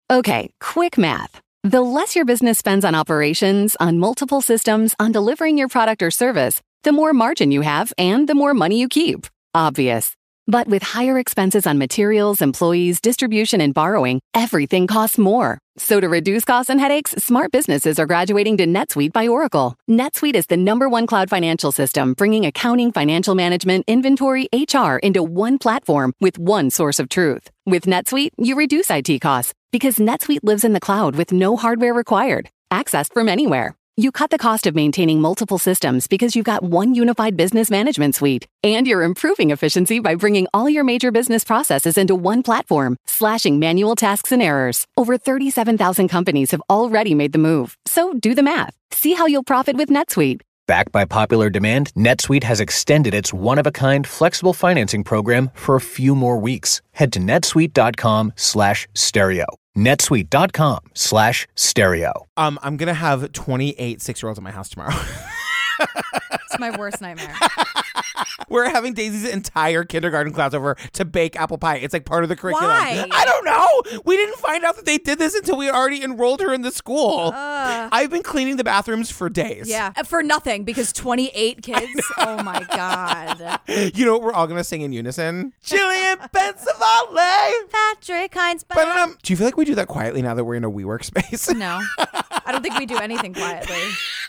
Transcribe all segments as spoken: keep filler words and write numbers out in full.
Okay, quick math. The less your business spends on operations, on multiple systems, on delivering your product or service, the more margin you have and the more money you keep. Obvious. But with higher expenses on materials, employees, distribution, and borrowing, everything costs more. So to reduce costs and headaches, smart businesses are graduating to NetSuite by Oracle. NetSuite is the number one cloud financial system, bringing accounting, financial management, inventory, H R into one platform with one source of truth. With NetSuite, you reduce I T costs because NetSuite lives in the cloud with no hardware required, accessed from anywhere. You cut the cost of maintaining multiple systems because you've got one unified business management suite. And you're improving efficiency by bringing all your major business processes into one platform, slashing manual tasks and errors. Over thirty-seven thousand companies have already made the move. So do the math. See how you'll profit with NetSuite. Backed by popular demand, NetSuite has extended its one-of-a-kind flexible financing program for a few more weeks. Head to netsuite.com slash stereo. netsuite.com slash stereo. Um, I'm going to have twenty-eight six-year-olds at my house tomorrow. It's my worst nightmare. We're having Daisy's entire kindergarten class over to bake apple pie. It's like part of the curriculum. Why? I don't know. We didn't find out that they did this until we had already enrolled her in the school. Uh, I've been cleaning the bathrooms for days. Yeah, for nothing because twenty-eight kids. Oh my God. You know what we're all going to sing in unison? Jillian Pensavalle. Patrick Hines. Ba-da-dum. Do you feel like we do that quietly now that we're in a WeWork space? No. I don't think we do anything quietly.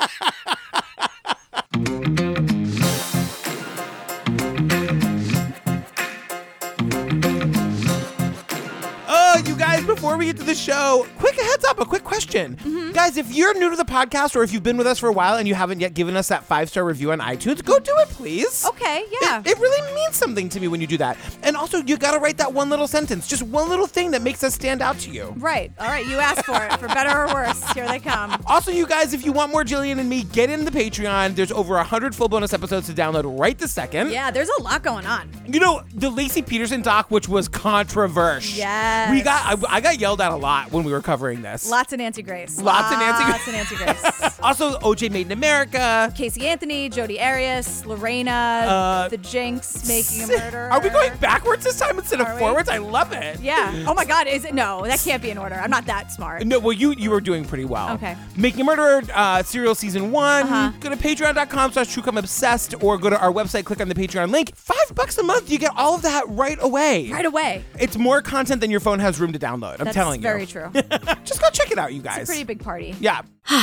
Oh, you guys, before we get to the show, quick heads up, a quick question. Mm-hmm. Guys, if you're new to the podcast or if you've been with us for a while and you haven't yet given us that five-star review on iTunes, go do it, please. Okay, yeah. It, it really means something to me when you do that. And also, you got to write that one little sentence, just one little thing that makes us stand out to you. Right. All right, you asked for it. For better or worse, here they come. Also, you guys, if you want more Jillian and me, get in the Patreon. There's over one hundred full bonus episodes to download right this second. Yeah, there's a lot going on. You know, the Lacey Peterson doc, which was controversial. Yes. We got, I, I got yelled at a lot when we were covering this. Lots of Nancy Grace. Lots of Nancy Grace. Lots of Nancy Grace. Also, O J Made in America. Casey Anthony, Jodi Arias, Lorena, Uh, The Jinx, Making a Murderer. Are we going backwards this time instead Are of we? forwards? I love it. Yeah. Oh my God, is it? No, that can't be in order. I'm not that smart. No, well, you you were doing pretty well. Okay. Making a Murderer, uh, Serial Season one. Uh-huh. Go to patreon.com slash truecomeobsessed or go to our website, click on the Patreon link. Five bucks a month, you get all of that right away. Right away. It's more content than your phone has room to download. I'm That's telling you. very true. Just go check it out, you guys. It's a pretty big party. Yeah.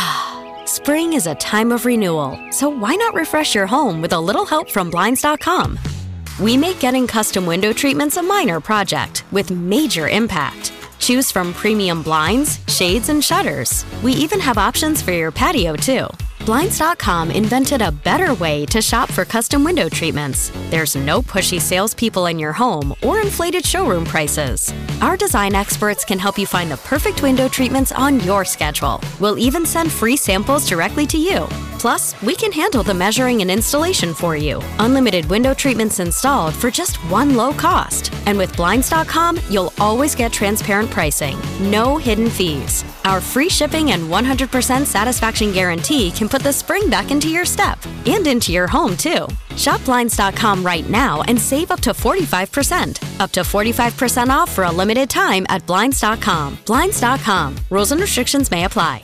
Spring is a time of renewal, so why not refresh your home with a little help from Blinds dot com? We make getting custom window treatments a minor project with major impact. Choose from premium blinds, shades, and shutters. We even have options for your patio, too. Blinds dot com invented a better way to shop for custom window treatments. There's no pushy salespeople in your home or inflated showroom prices. Our design experts can help you find the perfect window treatments on your schedule. We'll even send free samples directly to you. Plus, we can handle the measuring and installation for you. Unlimited window treatments installed for just one low cost. And with Blinds dot com, you'll always get transparent pricing. No hidden fees. Our free shipping and one hundred percent satisfaction guarantee can put the spring back into your step and into your home, too. Shop Blinds dot com right now and save up to forty-five percent. Up to forty-five percent off for a limited time at Blinds dot com. Blinds dot com. Rules and restrictions may apply.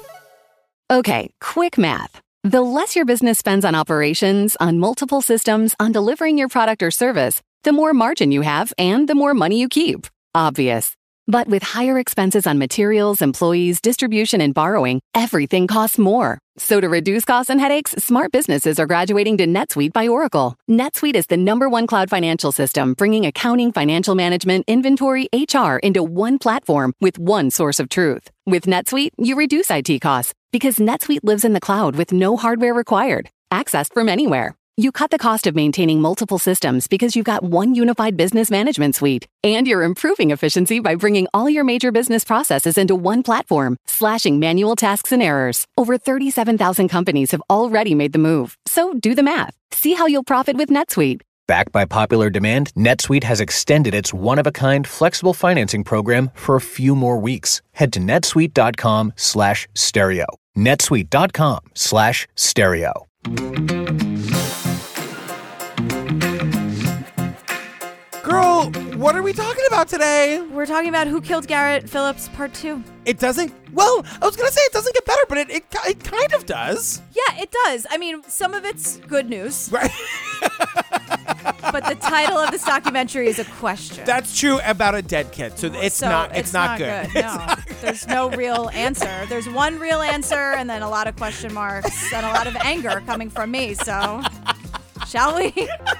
Okay, quick math. The less your business spends on operations, on multiple systems, on delivering your product or service, the more margin you have and the more money you keep. Obvious. But with higher expenses on materials, employees, distribution, and borrowing, everything costs more. So to reduce costs and headaches, smart businesses are graduating to NetSuite by Oracle. NetSuite is the number one cloud financial system, bringing accounting, financial management, inventory, H R into one platform with one source of truth. With NetSuite, you reduce I T costs because NetSuite lives in the cloud with no hardware required, accessed from anywhere. You cut the cost of maintaining multiple systems because you've got one unified business management suite. And you're improving efficiency by bringing all your major business processes into one platform, slashing manual tasks and errors. Over thirty-seven thousand companies have already made the move. So do the math. See how you'll profit with NetSuite. Backed by popular demand, NetSuite has extended its one-of-a-kind flexible financing program for a few more weeks. Head to netsuite.com slash stereo. netsuite.com slash stereo. Girl, What are we talking about today? We're talking about Who Killed Garrett Phillips, part two. It doesn't, well, I was going to say it doesn't get better, but it, it it kind of does. Yeah, it does. I mean, some of it's good news. Right. But the title of this documentary is a question. That's true about a dead kid. So it's So not it's, it's not, not good. good. No. There's no real answer. There's one real answer and then a lot of question marks and a lot of anger coming from me. So, shall we?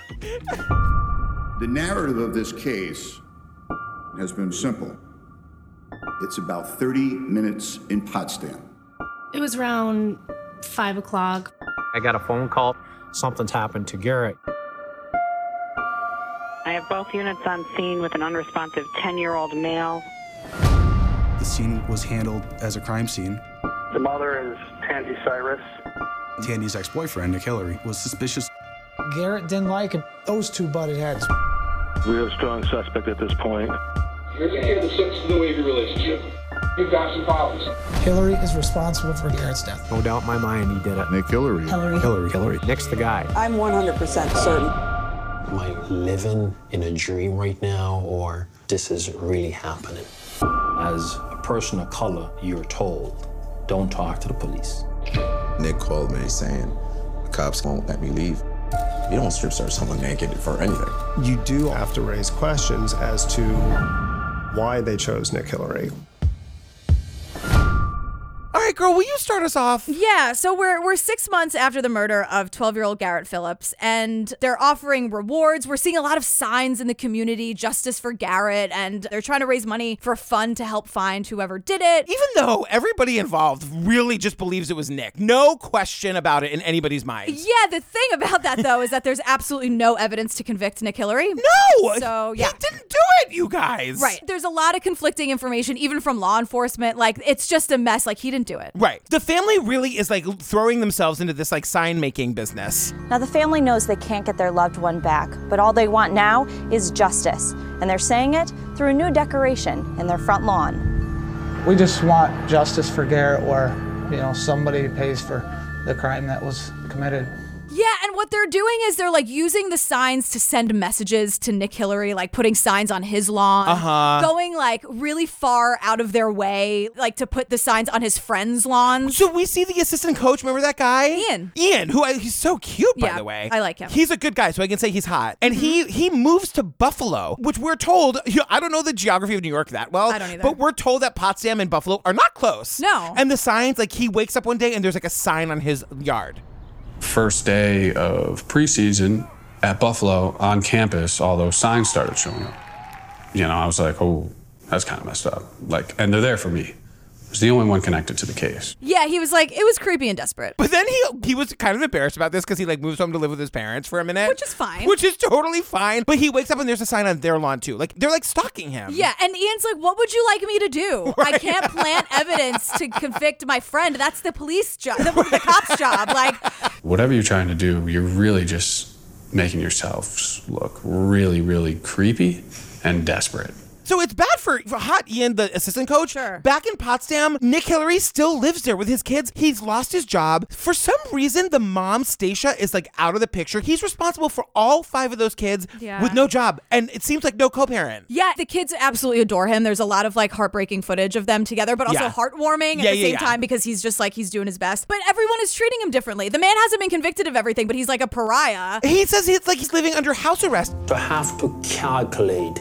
The narrative of this case has been simple. It's about thirty minutes in Potsdam. It was around five o'clock. I got a phone call. Something's happened to Garrett. I have both units on scene with an unresponsive ten-year-old male. The scene was handled as a crime scene. The mother is Tansy Cyrus. Tandy's ex-boyfriend, Nick Hillary, was suspicious. Garrett didn't like him. Those two butted heads. We have a strong suspect at this point. You're the kid that sets the wavy relationship. You've got some problems. Hillary is responsible for Garrett's death. No doubt in my mind he did it. Nick Hillary. Hillary. Hillary. Hillary. Nick's the guy. I'm one hundred percent certain. Am I living in a dream right now, or this is really happening? As a person of color, you're told, don't talk to the police. Nick called me saying, the cops won't let me leave. You don't strip search someone naked for anything. You do have to raise questions as to why they chose Nick Hillary. All right, girl, will you start us off? Yeah, so we're we're six months after the murder of twelve-year-old Garrett Phillips, and they're offering rewards. We're seeing a lot of signs in the community, justice for Garrett, and they're trying to raise money for a fund to help find whoever did it. Even though everybody involved really just believes it was Nick. No question about it in anybody's mind. Yeah, the thing about that, though, is that there's absolutely no evidence to convict Nick Hillary. No! So, yeah. He didn't do it, you guys. Right. There's a lot of conflicting information, even from law enforcement. Like, it's just a mess. Like, he didn't do it. Right. The family really is like throwing themselves into this like sign making business. Now the family knows they can't get their loved one back, but all they want now is justice. And they're saying it through a new decoration in their front lawn. We just want justice for Garrett, where, you know, somebody pays for the crime that was committed. Yeah, and what they're doing is they're like using the signs to send messages to Nick Hillary, like putting signs on his lawn, uh-huh. going like really far out of their way, like to put the signs on his friends' lawns. So we see the assistant coach, remember that guy? Ian. Ian, who I, he's so cute, by yeah, the way. I like him. He's a good guy, so I can say he's hot. And mm-hmm. he he moves to Buffalo, which we're told, you know, I don't know the geography of New York that well, I don't either. But we're told that Potsdam and Buffalo are not close. No. And the signs, like he wakes up one day and there's like a sign on his yard. First day of preseason at Buffalo on campus, all those signs started showing up. You know, I was like, oh, that's kind of messed up. Like, and they're there for me. I was the only one connected to the case. Yeah, he was like, it was creepy and desperate. But then he he was kind of embarrassed about this because he like moves home to live with his parents for a minute. Which is fine. Which is totally fine. But he wakes up and there's a sign on their lawn too. Like, they're like stalking him. Yeah, and Ian's like, what would you like me to do? Right. I can't plant evidence to convict my friend. That's the police job, the, the cop's job. Like, whatever you're trying to do, you're really just making yourself look really, really creepy and desperate. So it's bad for, for hot Ian, the assistant coach. Sure. Back in Potsdam, Nick Hillary still lives there with his kids. He's lost his job. For some reason, the mom, Stacia, is like out of the picture. He's responsible for all five of those kids yeah. with no job. And it seems like no co-parent. Yeah, the kids absolutely adore him. There's a lot of like heartbreaking footage of them together, but also yeah. heartwarming at yeah, the yeah, same yeah. time because he's just like, he's doing his best. But everyone is treating him differently. The man hasn't been convicted of everything, but he's like a pariah. He says it's like he's living under house arrest. To have to calculate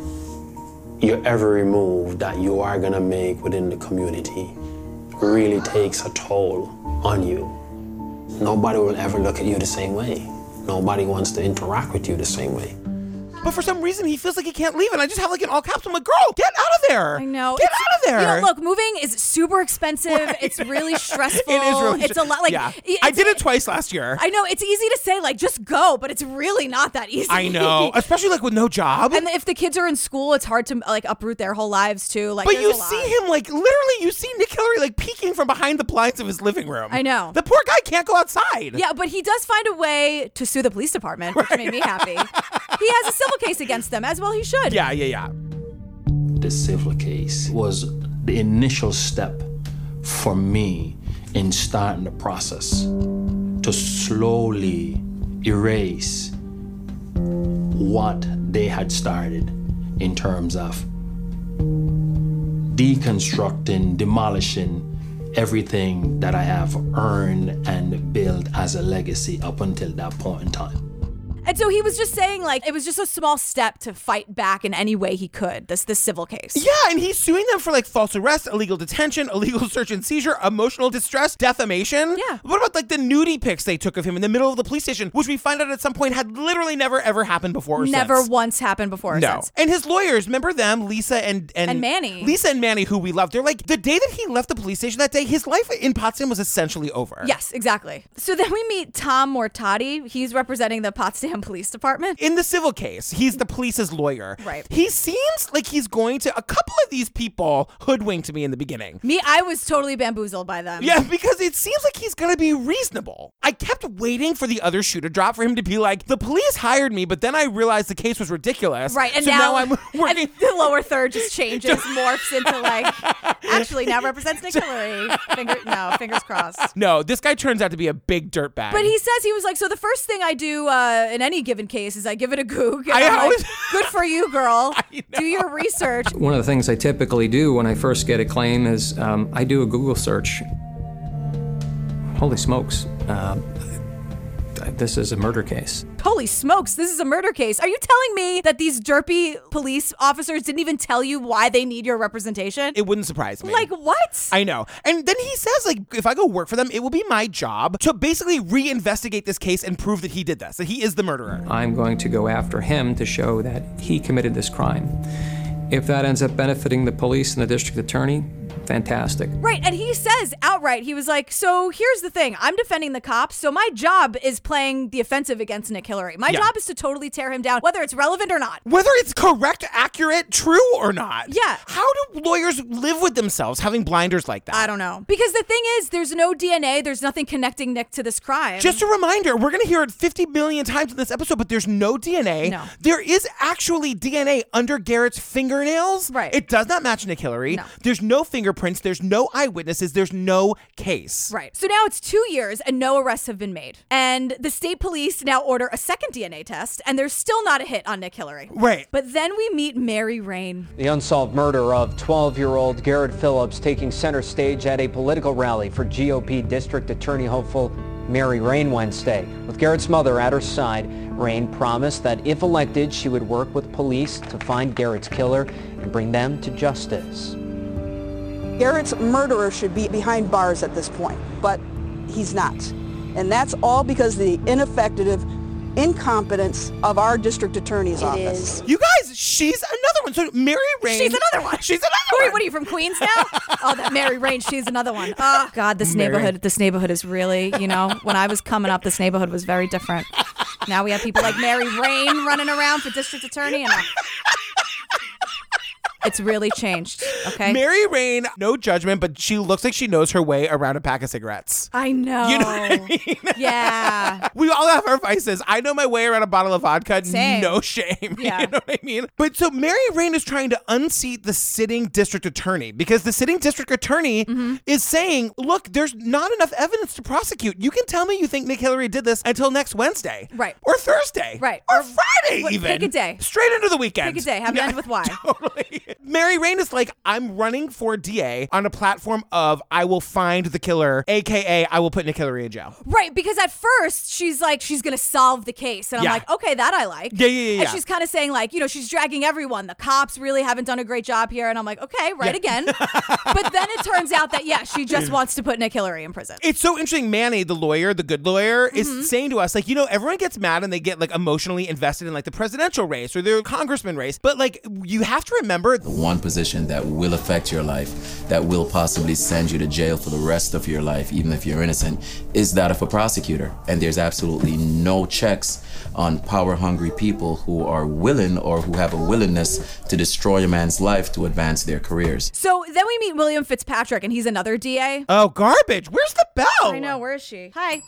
your every move that you are gonna make within the community really takes a toll on you. Nobody will ever look at you the same way. Nobody wants to interact with you the same way. But for some reason, he feels like he can't leave. And I just have like in all caps, I'm like, girl, get out of there. I know. Get it's, out of there. You know, look, moving is super expensive. Right. It's really stressful. It is really It's a lot. Like, yeah. I did it twice last year. I know. It's easy to say, like, just go, but it's really not that easy. I know. Especially like with no job. And if the kids are in school, it's hard to like uproot their whole lives too. Like, but you a see lot. him like literally, you see Nick Hillary like peeking from behind the blinds of his living room. I know. The poor guy can't go outside. Yeah, but he does find a way to sue the police department, which right. made me happy. He has a civil case against them, as well he should. Yeah, yeah, yeah. The civil case was the initial step for me in starting the process to slowly erase what they had started in terms of deconstructing, demolishing everything that I have earned and built as a legacy up until that point in time. And so he was just saying, like, it was just a small step to fight back in any way he could, this this civil case. Yeah, and he's suing them for, like, false arrest, illegal detention, illegal search and seizure, emotional distress, defamation. Yeah. What about, like, the nudie pics they took of him in the middle of the police station, which we find out at some point had literally never, ever happened before or Never since. once happened before or No. since. And his lawyers, remember them, Lisa and, and... And Manny. Lisa and Manny, who we love. They're like, the day that he left the police station that day, his life in Potsdam was essentially over. Yes, exactly. So then we meet Tom Mortati. He's representing the Potsdam Police Department. In the civil case, he's the police's lawyer. Right. He seems like he's going to... A couple of these people hoodwinked me in the beginning. Me, I was totally bamboozled by them. Yeah, because it seems like he's going to be reasonable. I kept waiting for the other shoe to drop for him to be like, the police hired me, but then I realized the case was ridiculous. Right, and so now, now I'm working... and the lower third just changes, morphs into like, actually now represents Nick Hillary. Finger, no, fingers crossed. No, this guy turns out to be a big dirtbag. But he says, he was like, so the first thing I do uh, in any given case is I give it a goog. I I'm always... like, good for you, girl. Do your research. One of the things I typically do when I first get a claim is um, I do a Google search. Holy smokes, uh, this is a murder case. Holy smokes, this is a murder case. Are you telling me that these derpy police officers didn't even tell you why they need your representation? It wouldn't surprise me. Like, what? I know. And then he says, like, if I go work for them, it will be my job to basically reinvestigate this case and prove that he did this, that he is the murderer. I'm going to go after him to show that he committed this crime. If that ends up benefiting the police and the district attorney, fantastic. Right, and he says outright, he was like, so here's the thing, I'm defending the cops, so my job is playing the offensive against Nick Hillary. My Yeah. job is to totally tear him down, whether it's relevant or not. Whether it's correct, accurate, true or not. Yeah. How do lawyers live with themselves having blinders like that? I don't know. Because the thing is, there's no D N A, there's nothing connecting Nick to this crime. Just a reminder, we're going to hear it fifty million times in this episode, but there's no D N A. No. There is actually D N A under Garrett's fingernails. Right. It does not match Nick Hillary. No. There's no fingerprints. There's no eyewitnesses. There's no case. Right. So now it's two years and no arrests have been made. And the state police now order a second D N A test, and there's still not a hit on Nick Hillary. Right. But then we meet Mary Rain. The unsolved murder of twelve-year-old Garrett Phillips taking center stage at a political rally for G O P District Attorney hopeful Mary Rain Wednesday. With Garrett's mother at her side, Rain promised that if elected, she would work with police to find Garrett's killer and bring them to justice. Garrett's murderer should be behind bars at this point, but he's not. And that's all because of the ineffective incompetence of our district attorney's It office. You guys, she's another one. So Mary Rain. She's another one. She's another Wait, one. what are you, from Queens now? Oh, that Mary Rain, she's another one. Oh, God, this Mary. neighborhood, this neighborhood is really, you know, when I was coming up, this neighborhood was very different. Now we have people like Mary Rain running around for district attorney, and uh, it's really changed, okay? Mary Rain, no judgment, but she looks like she knows her way around a pack of cigarettes. I know. You know what I mean? Yeah. We all have our vices. I know my way around a bottle of vodka. Same. No shame. Yeah. You know what I mean? But so Mary Rain is trying to unseat the sitting district attorney because the sitting district attorney Mm-hmm. is saying, look, there's not enough evidence to prosecute. You can tell me you think Nick Hillary did this until next Wednesday. Right. Or Thursday. Right. Or Friday What- even. pick a day. Straight into the weekend. Pick a day. Have it Yeah. end with Y. Mary Rain is like, I'm running for D A on a platform of I will find the killer, A K A I will put Nick Hillary in jail. Right, because at first she's like, she's going to solve the case. And I'm Yeah. like, okay, that I like. Yeah, yeah, yeah, And yeah. she's kind of saying like, you know, she's dragging everyone. The cops really haven't done a great job here. And I'm like, okay, right Yeah. again. But then it turns out that, yeah, she just wants to put Nick Hillary in prison. It's so interesting. Manny, the lawyer, the good lawyer, Mm-hmm. is saying to us, like, you know, everyone gets mad and they get like emotionally invested in like the presidential race or the congressman race. But like, you have to remember One position that will affect your life, that will possibly send you to jail for the rest of your life, even if you're innocent, is that of a prosecutor. And there's absolutely no checks on power-hungry people who are willing or who have a willingness to destroy a man's life to advance their careers. So then we meet William Fitzpatrick, and he's another D A. Oh, garbage. Where's the bell? I know. Where is she? Hi.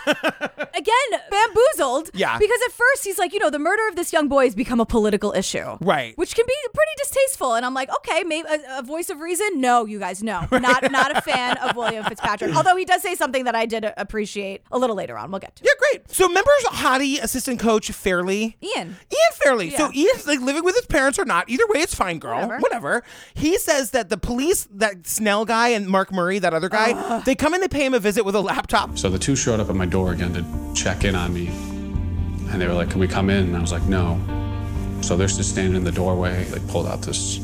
Again, bamboozled. Yeah. Because at first he's like, you know, the murder of this young boy has become a political issue. Right. Which can be pretty distasteful. And I'm like, okay, maybe a, a voice of reason? No, you guys, no. Right. Not not a fan of William Fitzpatrick. Although he does say something that I did appreciate a little later on. We'll get to. Yeah, great. So remember hottie assistant coach Fairley? Ian. Ian Fairley. Yeah. So Ian's like living with his parents or not. Either way, it's fine, girl. Whatever. Whatever. He says that the police, that Snell guy and Mark Murray, that other guy, uh. they come in, they pay him a visit with a laptop. So the two showed up at my door again to check in on me. And they were like, can we come in? And I was like, no. So they're just standing in the doorway. They pulled out this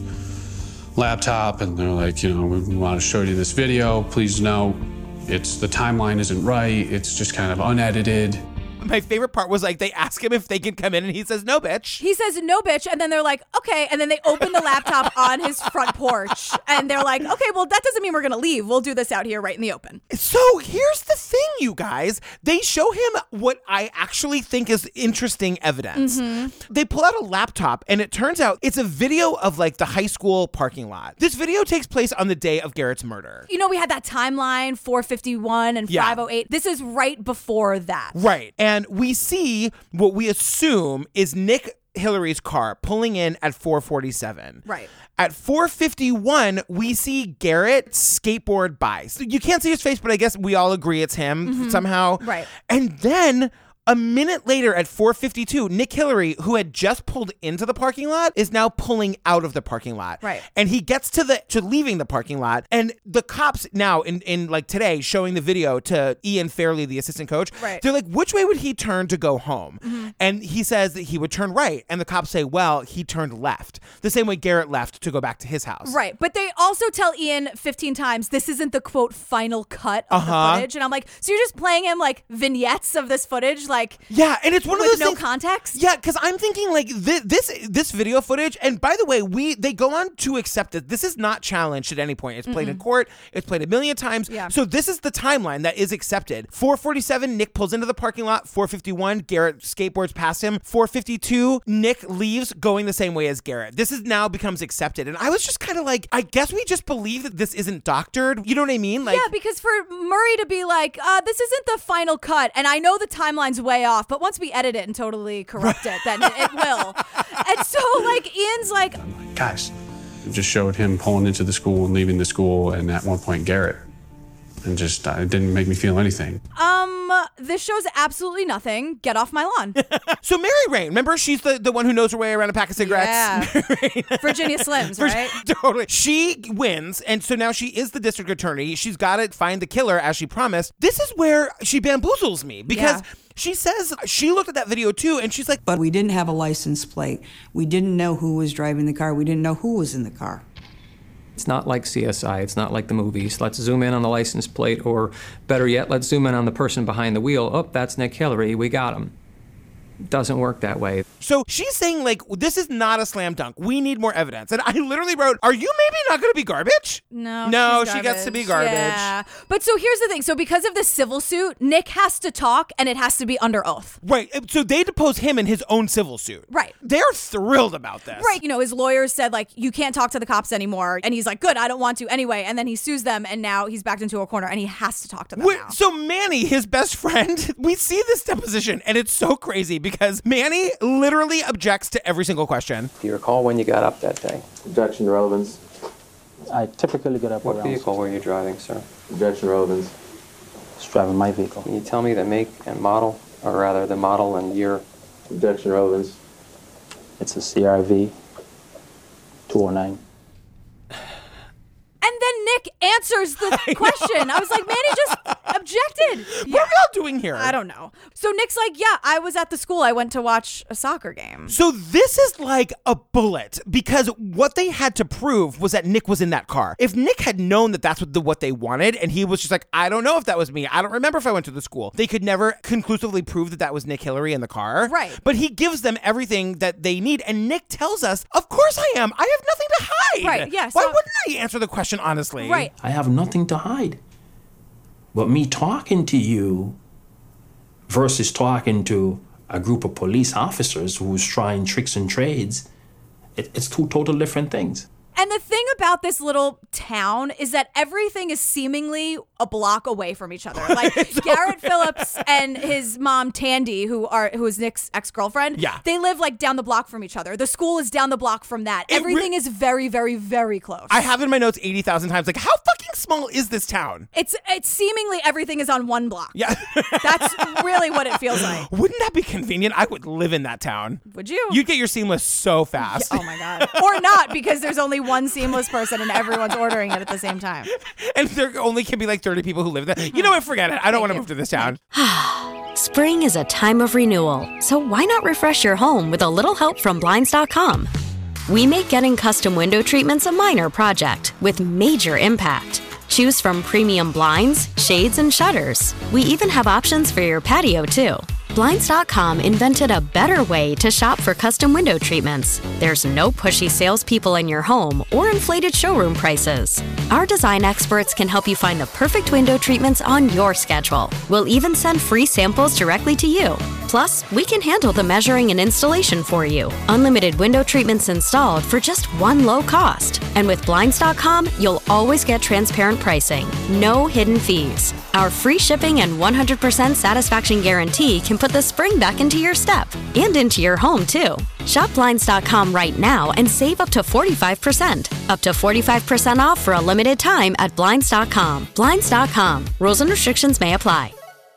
laptop and they're like, you know, we want to show you this video. Please know it's the timeline isn't right. It's just kind of unedited. My favorite part was like they ask him if they can come in and he says, no, bitch. He says, no, bitch. And then they're like, okay. And then they open the laptop on his front porch. And they're like, okay, well, that doesn't mean we're going to leave. We'll do this out here right in the open. So here's the thing, you guys. They show him what I actually think is interesting evidence. Mm-hmm. They pull out a laptop and it turns out it's a video of like the high school parking lot. This video takes place on the day of Garrett's murder. You know, we had that timeline, four fifty-one and Yeah. five oh eight. This is right before that. Right. And And we see what we assume is Nick Hillary's car pulling in at four forty-seven. Right. At four fifty-one, we see Garrett skateboard by. So you can't see his face, but I guess we all agree it's him Mm-hmm. somehow. Right. And then a minute later at four fifty-two, Nick Hillary, who had just pulled into the parking lot, is now pulling out of the parking lot. Right. And he gets to the to leaving the parking lot, and the cops now in, in like today showing the video to Ian Fairley, the assistant coach. Right. They're like, which way would he turn to go home? Mm-hmm. And he says that he would turn right, and the cops say, well, he turned left, the same way Garrett left to go back to his house. Right. But they also tell Ian fifteen times, this isn't the quote final cut of Uh-huh. the footage. And I'm like, so you're just playing him like vignettes of this footage? Like, Yeah, and it's one of with those no things, context? Yeah, because I'm thinking like this, this this video footage, and by the way, we they go on to accept it. This is not challenged at any point. It's played Mm-mm. in court. It's played a million times. Yeah. So this is the timeline that is accepted. four forty-seven, Nick pulls into the parking lot. four fifty-one, Garrett skateboards past him. four fifty-two, Nick leaves going the same way as Garrett. This is now becomes accepted. And I was just kind of like, I guess we just believe that this isn't doctored. You know what I mean? Like, yeah, because for Murray to be like, uh, this isn't the final cut, and I know the timeline's way off, but once we edit it and totally correct it, then it, it will. And so, like, Ian's like, Guys, it just showed him pulling into the school and leaving the school, and at one point Garrett. And just, uh, it didn't make me feel anything. um, this shows absolutely nothing. Get off my lawn. so Mary Rain, remember she's the, the one who knows her way around a pack of cigarettes? Yeah. Virginia Slims, Vir- right? Totally. She wins, and so now she is the district attorney. She's got to find the killer as she promised. This is where she bamboozles me because Yeah. she says she looked at that video too, and she's like, But we didn't have a license plate. We didn't know who was driving the car. We didn't know who was in the car. It's not like C S I. It's not like the movies. Let's zoom in on the license plate, or better yet, let's zoom in on the person behind the wheel. Oh, that's Nick Hillary. We got him. Doesn't work that way. So she's saying, like, this is not a slam dunk. We need more evidence. And I literally wrote, are you maybe not going to be garbage? No, No, she's she gets to be garbage. garbage. Yeah. But so here's the thing. So because of the civil suit, Nick has to talk, and it has to be under oath. Right. So they depose him in his own civil suit. Right. They're thrilled about this. Right. You know, his lawyers said, like, you can't talk to the cops anymore. And he's like, good, I don't want to anyway. And then he sues them, and now he's backed into a corner, and he has to talk to them Wait, now. so Manny, his best friend, we see this deposition, and it's so crazy because Manny literally objects to every single question. Do you recall when you got up that day? Objection to relevance. I typically get up What around. vehicle were you driving, sir? Objection to relevance. Just driving my vehicle. Can you tell me the make and model, or rather the model and year? Objection to relevance. It's a C R V two oh nine. And then Nick answers the question. I was like, Manny just objected. What are we all doing here? I don't know. So Nick's like, yeah, I was at the school. I went to watch a soccer game. So this is like a bullet because what they had to prove was that Nick was in that car. If Nick had known that that's what, the, what they wanted and he was just like, I don't know if that was me. I don't remember if I went to the school. They could never conclusively prove that that was Nick Hillary in the car. Right. But he gives them everything that they need. And Nick tells us, of course I am. I have nothing to hide. Right, yeah, Why so- wouldn't I answer the question honestly? Right. I have nothing to hide. But me talking to you versus talking to a group of police officers who's trying tricks and trades, it, it's two total different things. And the thing about this little town is that everything is seemingly a block away from each other. Like Garrett Phillips and his mom Tandy, who are who is Nick's ex-girlfriend, yeah. they live like down the block from each other. The school is down the block from that. It Everything re- is very, very, very close. I have in my notes eighty thousand times, like, how fucking small is this town? It's it's seemingly everything is on one block. Yeah. That's really what it feels like. Wouldn't that be convenient? I would live in that town. Would you? You'd get your Seamless so fast. Yeah, oh my God. Or not, because there's only one Seamless person and everyone's ordering it at the same time. And there only can be like thirty people who live there. You know what? Forget it. I don't want to move to this town. Spring is a time of renewal, so why not refresh your home with a little help from Blinds dot com? We make getting custom window treatments a minor project with major impact. Choose from premium blinds, shades, and shutters. We even have options for your patio, too. Blinds dot com invented a better way to shop for custom window treatments. There's no pushy salespeople in your home or inflated showroom prices. Our design experts can help you find the perfect window treatments on your schedule. We'll even send free samples directly to you. Plus, we can handle the measuring and installation for you. Unlimited window treatments installed for just one low cost. And with Blinds dot com, you'll always get transparent pricing. No hidden fees. Our free shipping and one hundred percent satisfaction guarantee can put the spring back into your step and into your home, too. Shop Blinds dot com right now and save up to forty-five percent. Up to forty-five percent off for a limited time at Blinds dot com. Blinds dot com. Rules and restrictions may apply.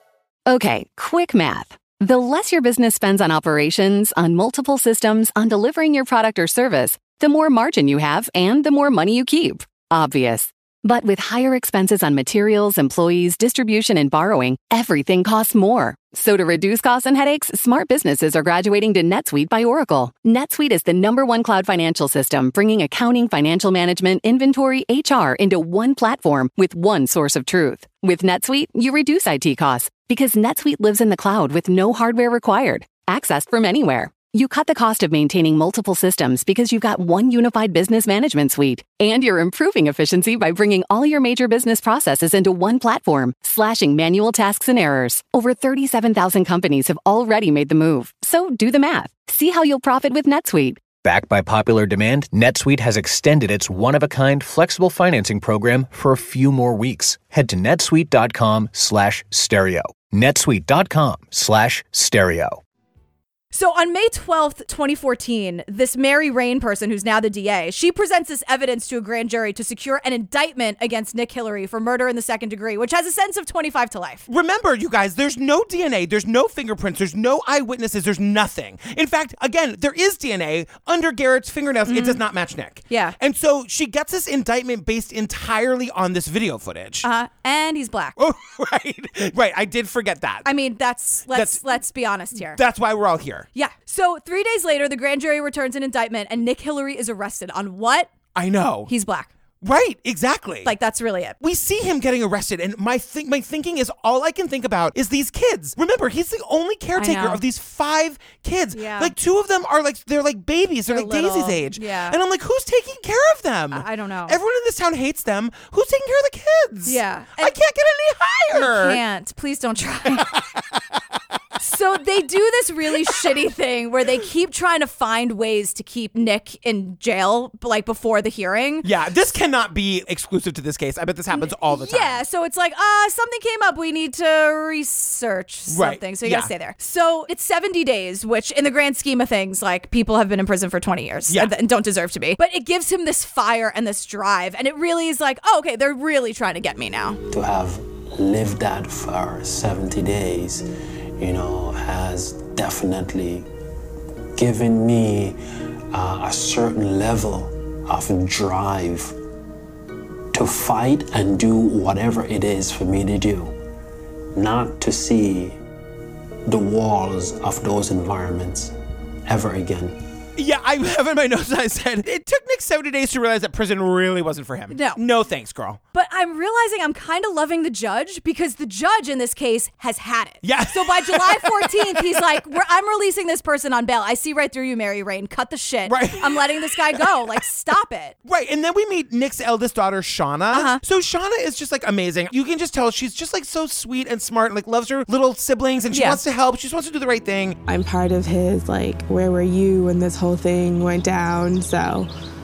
Okay, quick math. The less your business spends on operations, on multiple systems, on delivering your product or service, the more margin you have and the more money you keep. Obvious. But with higher expenses on materials, employees, distribution, and borrowing, everything costs more. So to reduce costs and headaches, smart businesses are graduating to NetSuite by Oracle. NetSuite is the number one cloud financial system, bringing accounting, financial management, inventory, H R into one platform with one source of truth. With NetSuite, you reduce I T costs because NetSuite lives in the cloud with no hardware required, accessed from anywhere. You cut the cost of maintaining multiple systems because you've got one unified business management suite. And you're improving efficiency by bringing all your major business processes into one platform, slashing manual tasks and errors. Over thirty-seven thousand companies have already made the move. So do the math. See how you'll profit with NetSuite. Backed by popular demand, NetSuite has extended its one-of-a-kind flexible financing program for a few more weeks. Head to netsuite.com slash stereo. netsuite.com slash stereo. So on May twelfth, twenty fourteen, this Mary Rain person, who's now the D A, she presents this evidence to a grand jury to secure an indictment against Nick Hillary for murder in the second degree, which has a sentence of twenty-five to life. Remember, you guys, there's no D N A, there's no fingerprints, there's no eyewitnesses, there's nothing. In fact, again, there is D N A under Garrett's fingernails. Mm-hmm. It does not match Nick. Yeah. And so she gets this indictment based entirely on this video footage. Uh-huh. And he's black. Oh, right. Right. I did forget that. I mean, that's, let's, That's- let's be honest here. That's why we're all here. Yeah. So three days later, the grand jury returns an indictment and Nick Hillary is arrested on what? I know. He's black. Right, exactly. Like, that's really it. We see him getting arrested, and my th- my thinking is all I can think about is these kids. Remember, he's the only caretaker of these five kids. Yeah. Like, two of them are like, they're like babies. They're, They're like little. Daisy's age. Yeah. And I'm like, who's taking care of them? I, I don't know. Everyone in this town hates them. Who's taking care of the kids? Yeah. I can't get any higher. You can't. Please don't try. So they do this really shitty thing where they keep trying to find ways to keep Nick in jail, like before the hearing. Yeah, this cannot be exclusive to this case. I bet this happens all the time. Yeah, so it's like, uh, something came up. We need to research something. Right. So you Yeah. gotta stay there. So it's seventy days, which in the grand scheme of things, like, people have been in prison for twenty years Yeah. and, and don't deserve to be. But it gives him this fire and this drive. And it really is like, oh, okay, they're really trying to get me now. To have lived that for seventy days, you know, has definitely given me uh, a certain level of drive to fight and do whatever it is for me to do, not to see the walls of those environments ever again. Yeah, I have in my notes, I said, it took Nick seventy days to realize that prison really wasn't for him. No. No thanks, girl. But I'm realizing I'm kind of loving the judge because the judge in this case has had it. Yeah. So by July fourteenth, he's like, We're, I'm releasing this person on bail. I see right through you, Mary Rain. Cut the shit. Right. I'm letting this guy go. Like, stop it. Right, and then we meet Nick's eldest daughter, Shauna. Uh-huh. So Shauna is just like amazing. You can just tell she's just like so sweet and smart and like loves her little siblings and she Yeah. wants to help. She just wants to do the right thing. I'm part of his, like, where were you when this whole thing went down? So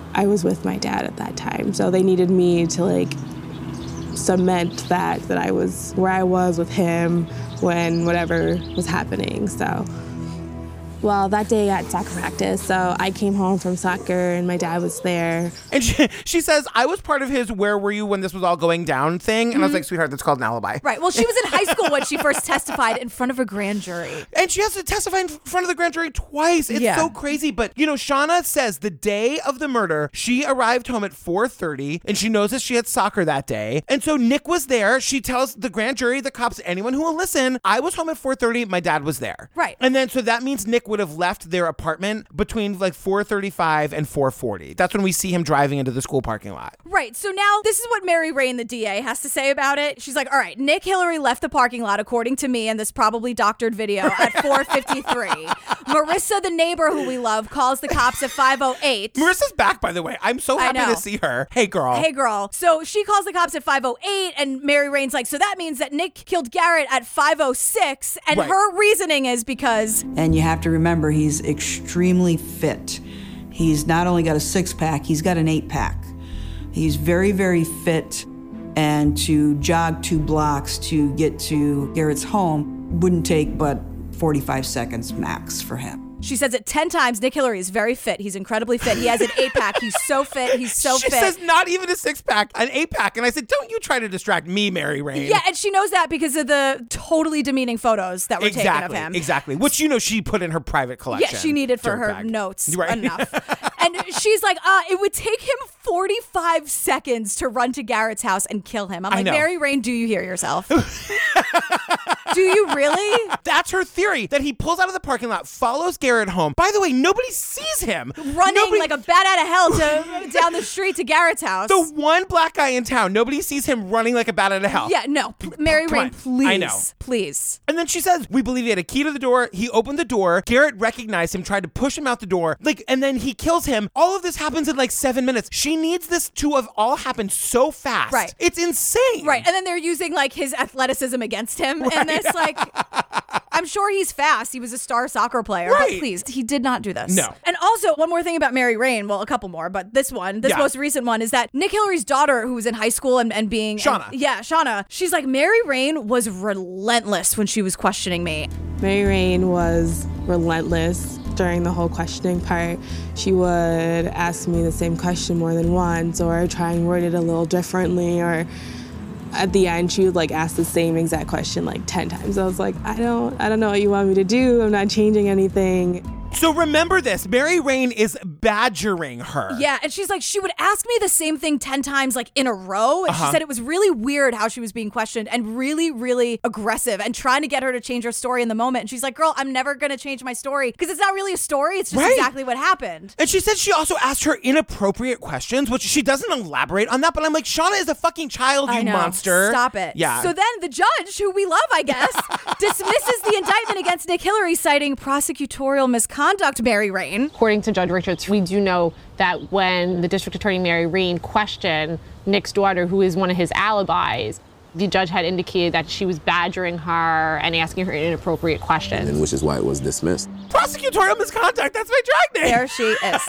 I was with my dad at that time. So they needed me to like cement that, that I was where I was with him when whatever was happening. So, well, that day at soccer practice, so I came home from soccer and my dad was there. And she, she says, I was part of his where were you when this was all going down thing. And mm-hmm. I was like, sweetheart, that's called an alibi. Right. Well, she was in high school when she first testified in front of a grand jury. And she has to testify in front of the grand jury twice. It's yeah. so crazy. But, you know, Shauna says the day of the murder, she arrived home at four thirty and she knows that she had soccer that day. And so Nick was there. She tells the grand jury, the cops, anyone who will listen, I was home at four thirty. My dad was there. Right. And then so that means Nick would have left their apartment between like four thirty-five and four forty. That's when we see him driving into the school parking lot. Right. So now this is what Mary Rain, the D A, has to say about it. She's like, all right, Nick Hillary left the parking lot, according to me, and this probably doctored video, at four fifty-three. Marissa, the neighbor who we love, calls the cops at five oh eight. Marissa's back, by the way. I'm so happy to see her. Hey, girl. Hey, girl. So she calls the cops at five oh eight, and Mary Rain's like, so that means that Nick killed Garrett at five oh six, and Right. her reasoning is because... And you have to remember, he's extremely fit. He's not only got a six-pack, he's got an eight-pack. He's very, very fit, and to jog two blocks to get to Garrett's home wouldn't take but forty-five seconds max for him. She says it ten times. Nick Hillary is very fit. He's incredibly fit. He has an eight-pack. He's so fit. He's so she fit. She says not even a six-pack, an eight-pack. And I said, don't you try to distract me, Mary Rain. Yeah, and she knows that because of the totally demeaning photos that were exactly, taken of him. Exactly, which you know she put in her private collection. Yeah, she needed for her bag. notes Right. enough. And she's like, uh, it would take him forty-five seconds to run to Garrett's house and kill him. I'm I like, know. Mary Rain, do you hear yourself? Do you really? That's her theory, that he pulls out of the parking lot, follows Garrett home. By the way, nobody sees him. Running nobody... like a bat out of hell to down the street to Garrett's house. The one black guy in town, nobody sees him running like a bat out of hell. Yeah, no. P- Mary Come Rain, on. please. I know. Please. And then she says, we believe he had a key to the door. He opened the door. Garrett recognized him, tried to push him out the door. Like, and then he kills him. All of this happens in like seven minutes. She needs this to have all happened so fast. Right. It's insane. Right. And then they're using like his athleticism against him Right. in this. Like, I'm sure he's fast. He was a star soccer player. Right. But please, he did not do this. No. And also, one more thing about Mary Rain. Well, a couple more, but this one, this Yeah. most recent one, is that Nick Hillary's daughter, who was in high school and, and being... Shauna. and- yeah, Shauna. She's like, Mary Rain was relentless when she was questioning me. Mary Rain was relentless during the whole questioning part. She would ask me the same question more than once, or try and word it a little differently, or at the end she would like ask the same exact question like ten times. I was like, I don't I don't know what you want me to do. I'm not changing anything. So remember this, Mary Rain is badgering her. Yeah, and she's like, she would ask me the same thing ten times, like in a row. And Uh-huh. she said it was really weird how she was being questioned and really, really aggressive and trying to get her to change her story in the moment. And she's like, girl, I'm never going to change my story because it's not really a story. It's just Right. exactly what happened. And she said she also asked her inappropriate questions, which she doesn't elaborate on that. But I'm like, Shauna is a fucking child, you I know. monster. Stop it. Yeah. So then the judge, who we love, I guess, dismisses the indictment against Nick Hillary, citing prosecutorial misconduct, Mary Rain. According to Judge Richards, we do know that when the district attorney, Mary Rain, questioned Nick's daughter, who is one of his alibis, the judge had indicated that she was badgering her and asking her inappropriate questions. And which is why it was dismissed. Prosecutorial misconduct, that's my drag name. There she is.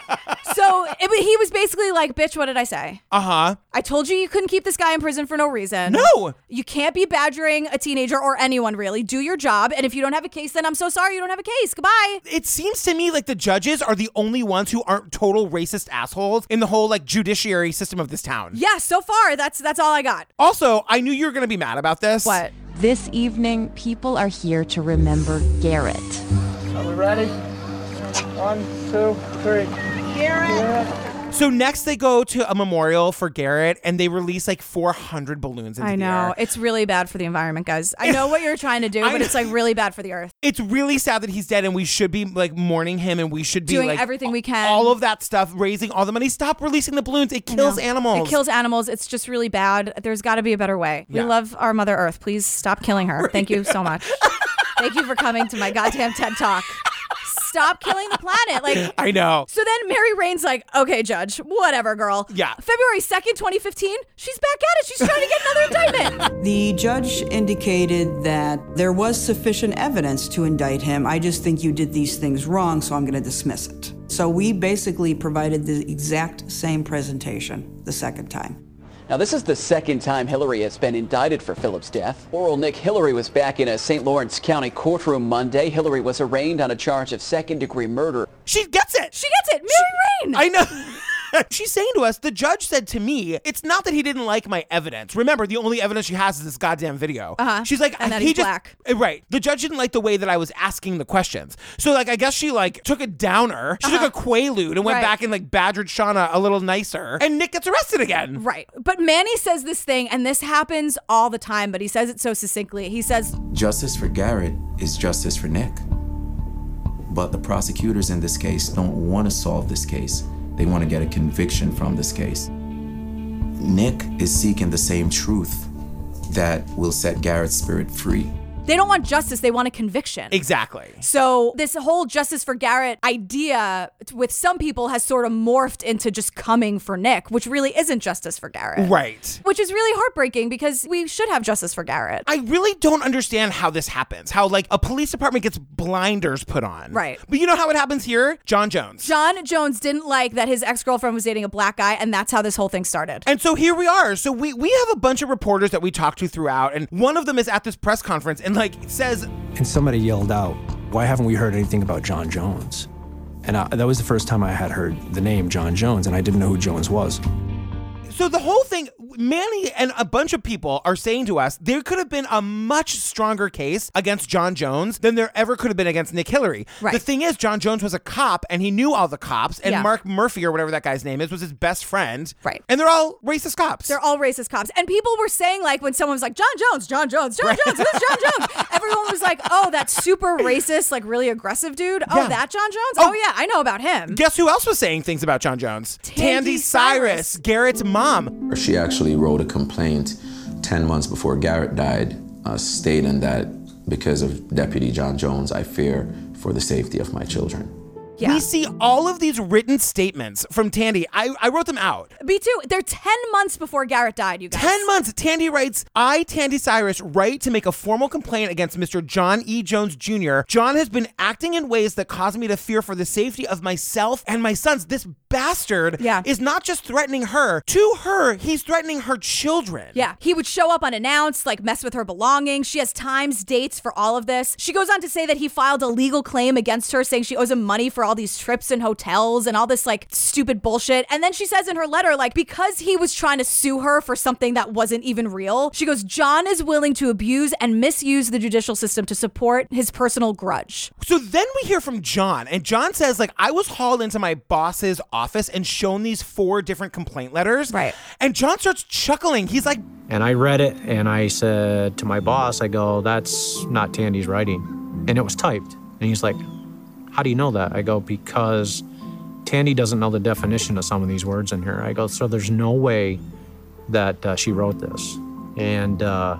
So it, he was basically like, bitch, what did I say? Uh-huh. I told you you couldn't keep this guy in prison for no reason. No. You can't be badgering a teenager or anyone, really. Do your job. And if you don't have a case, then I'm so sorry you don't have a case. Goodbye. It seems to me like the judges are the only ones who aren't total racist assholes in the whole like judiciary system of this town. Yeah, so far, that's that's all I got. Also, I knew you were going to be mad about this. What? This evening, people are here to remember Garrett. Are we ready? One, two, three. Garrett! So next they go to a memorial for Garrett and they release like four hundred balloons into I the know. air. It's really bad for the environment, guys. I know what you're trying to do, I but know. it's like really bad for the earth. It's really sad that he's dead and we should be like mourning him and we should be Doing like everything we can. all of that stuff, raising all the money. Stop releasing the balloons. It kills No. animals. It kills animals. It's just really bad. There's got to be a better way. Yeah. We love our Mother Earth. Please stop killing her. Thank you so much. Thank you for coming to my goddamn TED Talk. Stop killing the planet. Like I know. So then Mary Rain's like, okay, Judge, whatever, girl. Yeah. February second, twenty fifteen, she's back at it. She's trying to get another indictment. The judge indicated that there was sufficient evidence to indict him. I just think you did these things wrong, so I'm going to dismiss it. So we basically provided the exact same presentation the second time. Now, this is the second time Hillary has been indicted for Phillips' death. Oral Nick Hillary was back in a Saint Lawrence County courtroom Monday. Hillary was arraigned on a charge of second-degree murder. She gets it. She gets it. Mary Rain. I know. She's saying to us, the judge said to me, it's not that he didn't like my evidence. Remember, the only evidence she has is this goddamn video. Uh-huh. She's like, and that he he's just, black. Right. The judge didn't like the way that I was asking the questions. So, like, I guess she, like, took a downer. She Uh-huh. took a Quaalude and went Right. back and, like, badgered Shauna a little nicer. And Nick gets arrested again. Right. But Manny says this thing, and this happens all the time, but he says it so succinctly. He says, Justice for Garrett is justice for Nick. But the prosecutors in this case don't want to solve this case. They want to get a conviction from this case. Nick is seeking the same truth that will set Garrett's spirit free. they don't want justice, they want a conviction. Exactly. So this whole justice for Garrett idea with some people has sort of morphed into just coming for Nick, which really isn't justice for Garrett. Right. Which is really heartbreaking because we should have justice for Garrett. I really don't understand how this happens. How, like, a police department gets blinders put on. Right. But you know how it happens here? John Jones. John Jones didn't like that his ex-girlfriend was dating a black guy, and that's how this whole thing started. And so here we are. So we, we have a bunch of reporters that we talk to throughout, and one of them is at this press conference and, like, says... And somebody yelled out, "Why haven't we heard anything about John Jones?" And I, that was the first time I had heard the name John Jones, and I didn't know who Jones was. So the whole thing, Manny and a bunch of people are saying to us there could have been a much stronger case against John Jones than there ever could have been against Nick Hillary. Right. The thing is, John Jones was a cop and he knew all the cops, and Yeah. Mark Murphy, or whatever that guy's name is, was his best friend. Right. And they're all racist cops. They're all racist cops. And people were saying, like, when someone was like, John Jones, John Jones, John Jones, who's John Jones? Everyone was like, oh, that super racist, like really aggressive dude. Oh, Yeah. that John Jones? Oh, yeah, I know about him. Guess who else was saying things about John Jones? Tandy Cyrus, Garrett's mom. She actually wrote a complaint ten months before Garrett died, uh, stating that because of Deputy John Jones, I fear for the safety of my children. Yeah. We see all of these written statements from Tandy. I, I wrote them out. Me too. They're ten months before Garrett died, you guys. Ten months. Tandy writes, I, Tandy Cyrus, write to make a formal complaint against Mister John E. Jones Junior John has been acting in ways that cause me to fear for the safety of myself and my sons. This bastard Yeah. is not just threatening her. To her, he's threatening her children. Yeah, he would show up unannounced, like mess with her belongings. She has times, dates for all of this. She goes on to say that he filed a legal claim against her, saying she owes him money for all these trips and hotels and all this like stupid bullshit. And then she says in her letter, like, because he was trying to sue her for something that wasn't even real, she goes, John is willing to abuse and misuse the judicial system to support his personal grudge. So then we hear from John, and John says, like, I was hauled into my boss's office and shown these four different complaint letters. Right. And John starts chuckling. He's like, And I read it, and I said to my boss, I go, that's not Tandy's writing. And it was typed. And he's like, how do you know that? I go, because Tandy doesn't know the definition of some of these words in here. I go, so there's no way that uh, she wrote this. And uh,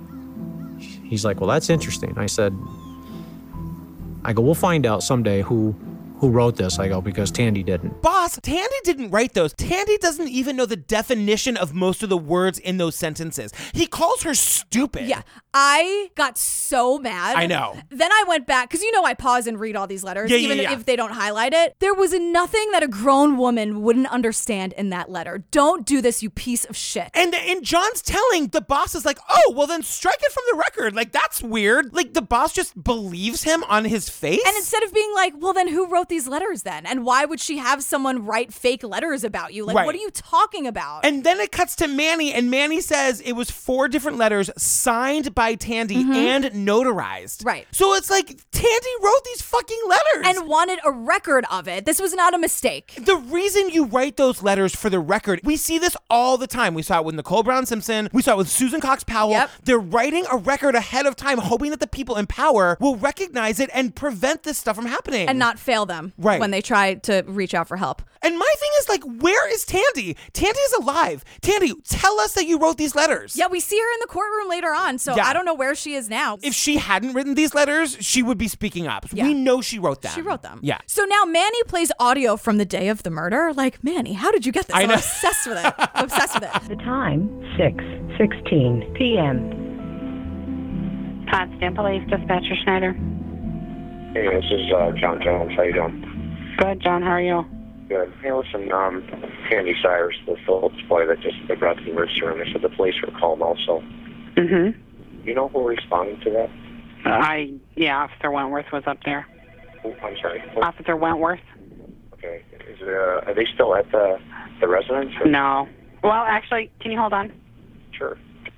he's like, well, that's interesting. I said, I go, we'll find out someday who who wrote this. I go, because Tandy didn't. boss, Tandy didn't write those. Tandy doesn't even know the definition of most of the words in those sentences. He calls her stupid. Yeah, I got so mad. I know. Then I went back, because you know I pause and read all these letters, Yeah, yeah, even yeah. if they don't highlight it. There was nothing that a grown woman wouldn't understand in that letter. Don't do this, you piece of shit. And and John's telling the boss is like, oh, well then strike it from the record. Like, that's weird. Like, the boss just believes him on his face. And instead of being like, well, then who wrote these letters then? And why would she have someone write fake letters about you? Like, Right. what are you talking about? And then it cuts to Manny, and Manny says it was four different letters signed by Tandy and notarized. Right. So it's like Tandy wrote these fucking letters. And wanted a record of it. This was not a mistake. The reason you write those letters for the record, we see this all the time. We saw it with Nicole Brown Simpson. We saw it with Susan Cox Powell. Yep. They're writing a record ahead of time, hoping that the people in power will recognize it and prevent this stuff from happening. And not fail them. them Right. when they try to reach out for help. And my thing is, like, where is Tandy? Tandy is alive. Tandy, tell us that you wrote these letters. Yeah, we see her in the courtroom later on, so Yeah. I don't know where she is now. If she hadn't written these letters, she would be speaking up. Yeah. We know she wrote them. She wrote them. Yeah. So now Manny plays audio from the day of the murder. Like, Manny, how did you get this? I I'm know. obsessed with it. I'm obsessed with it. The time, six sixteen p.m. Potsdam Police Dispatcher Schneider. Hey, this is uh, John Jones. How you doing? Good, John. How are you? Good. Hey, listen, um, Tandy Cyrus, the Phillips boy that just they brought to the emergency room, they said the police were called also. Mm-hmm. You know who responded to that? I, yeah, Officer Wentworth was up there. Oh, I'm sorry. Officer Wentworth? Okay. Is there, uh, are they still at the the residence? Or? No. Well, actually, can you hold on? Sure.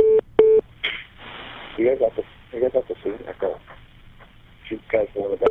You guys have to, you guys have to see Echo. You guys know the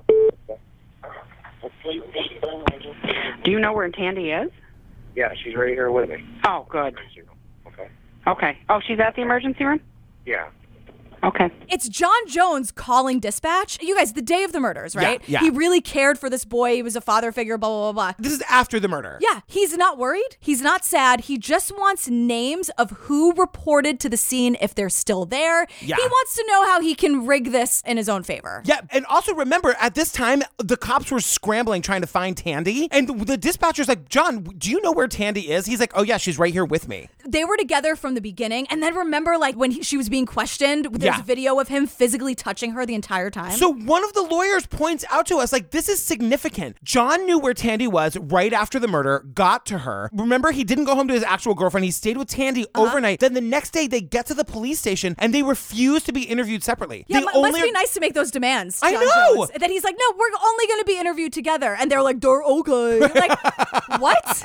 Do you know where Tandy is? Yeah, she's right here with me. Oh, good. Okay. Okay. Oh, she's at the emergency room? Yeah. Okay. It's John Jones calling dispatch. You guys, the day of the murders, right? Yeah, yeah. He really cared for this boy. He was a father figure, blah, blah, blah, blah. This is after the murder. Yeah, he's not worried. He's not sad. He just wants names of who reported to the scene if they're still there. Yeah. He wants to know how he can rig this in his own favor. Yeah, and also remember, at this time, the cops were scrambling trying to find Tandy, and the, the dispatcher's like, John, do you know where Tandy is? He's like, oh yeah, she's right here with me. They were together from the beginning, and then remember, like, when he, she was being questioned, there's Yeah. a video of him physically touching her the entire time. So one of the lawyers points out to us, like, this is significant. John knew where Tandy was right after the murder, got to her. Remember, he didn't go home to his actual girlfriend. He stayed with Tandy Uh-huh. overnight. Then the next day, they get to the police station, and they refuse to be interviewed separately. Yeah, They mu- only must be nice to make those demands. I John know! Jones. And then he's like, no, we're only going to be interviewed together. And they're like, they're okay. Like, what?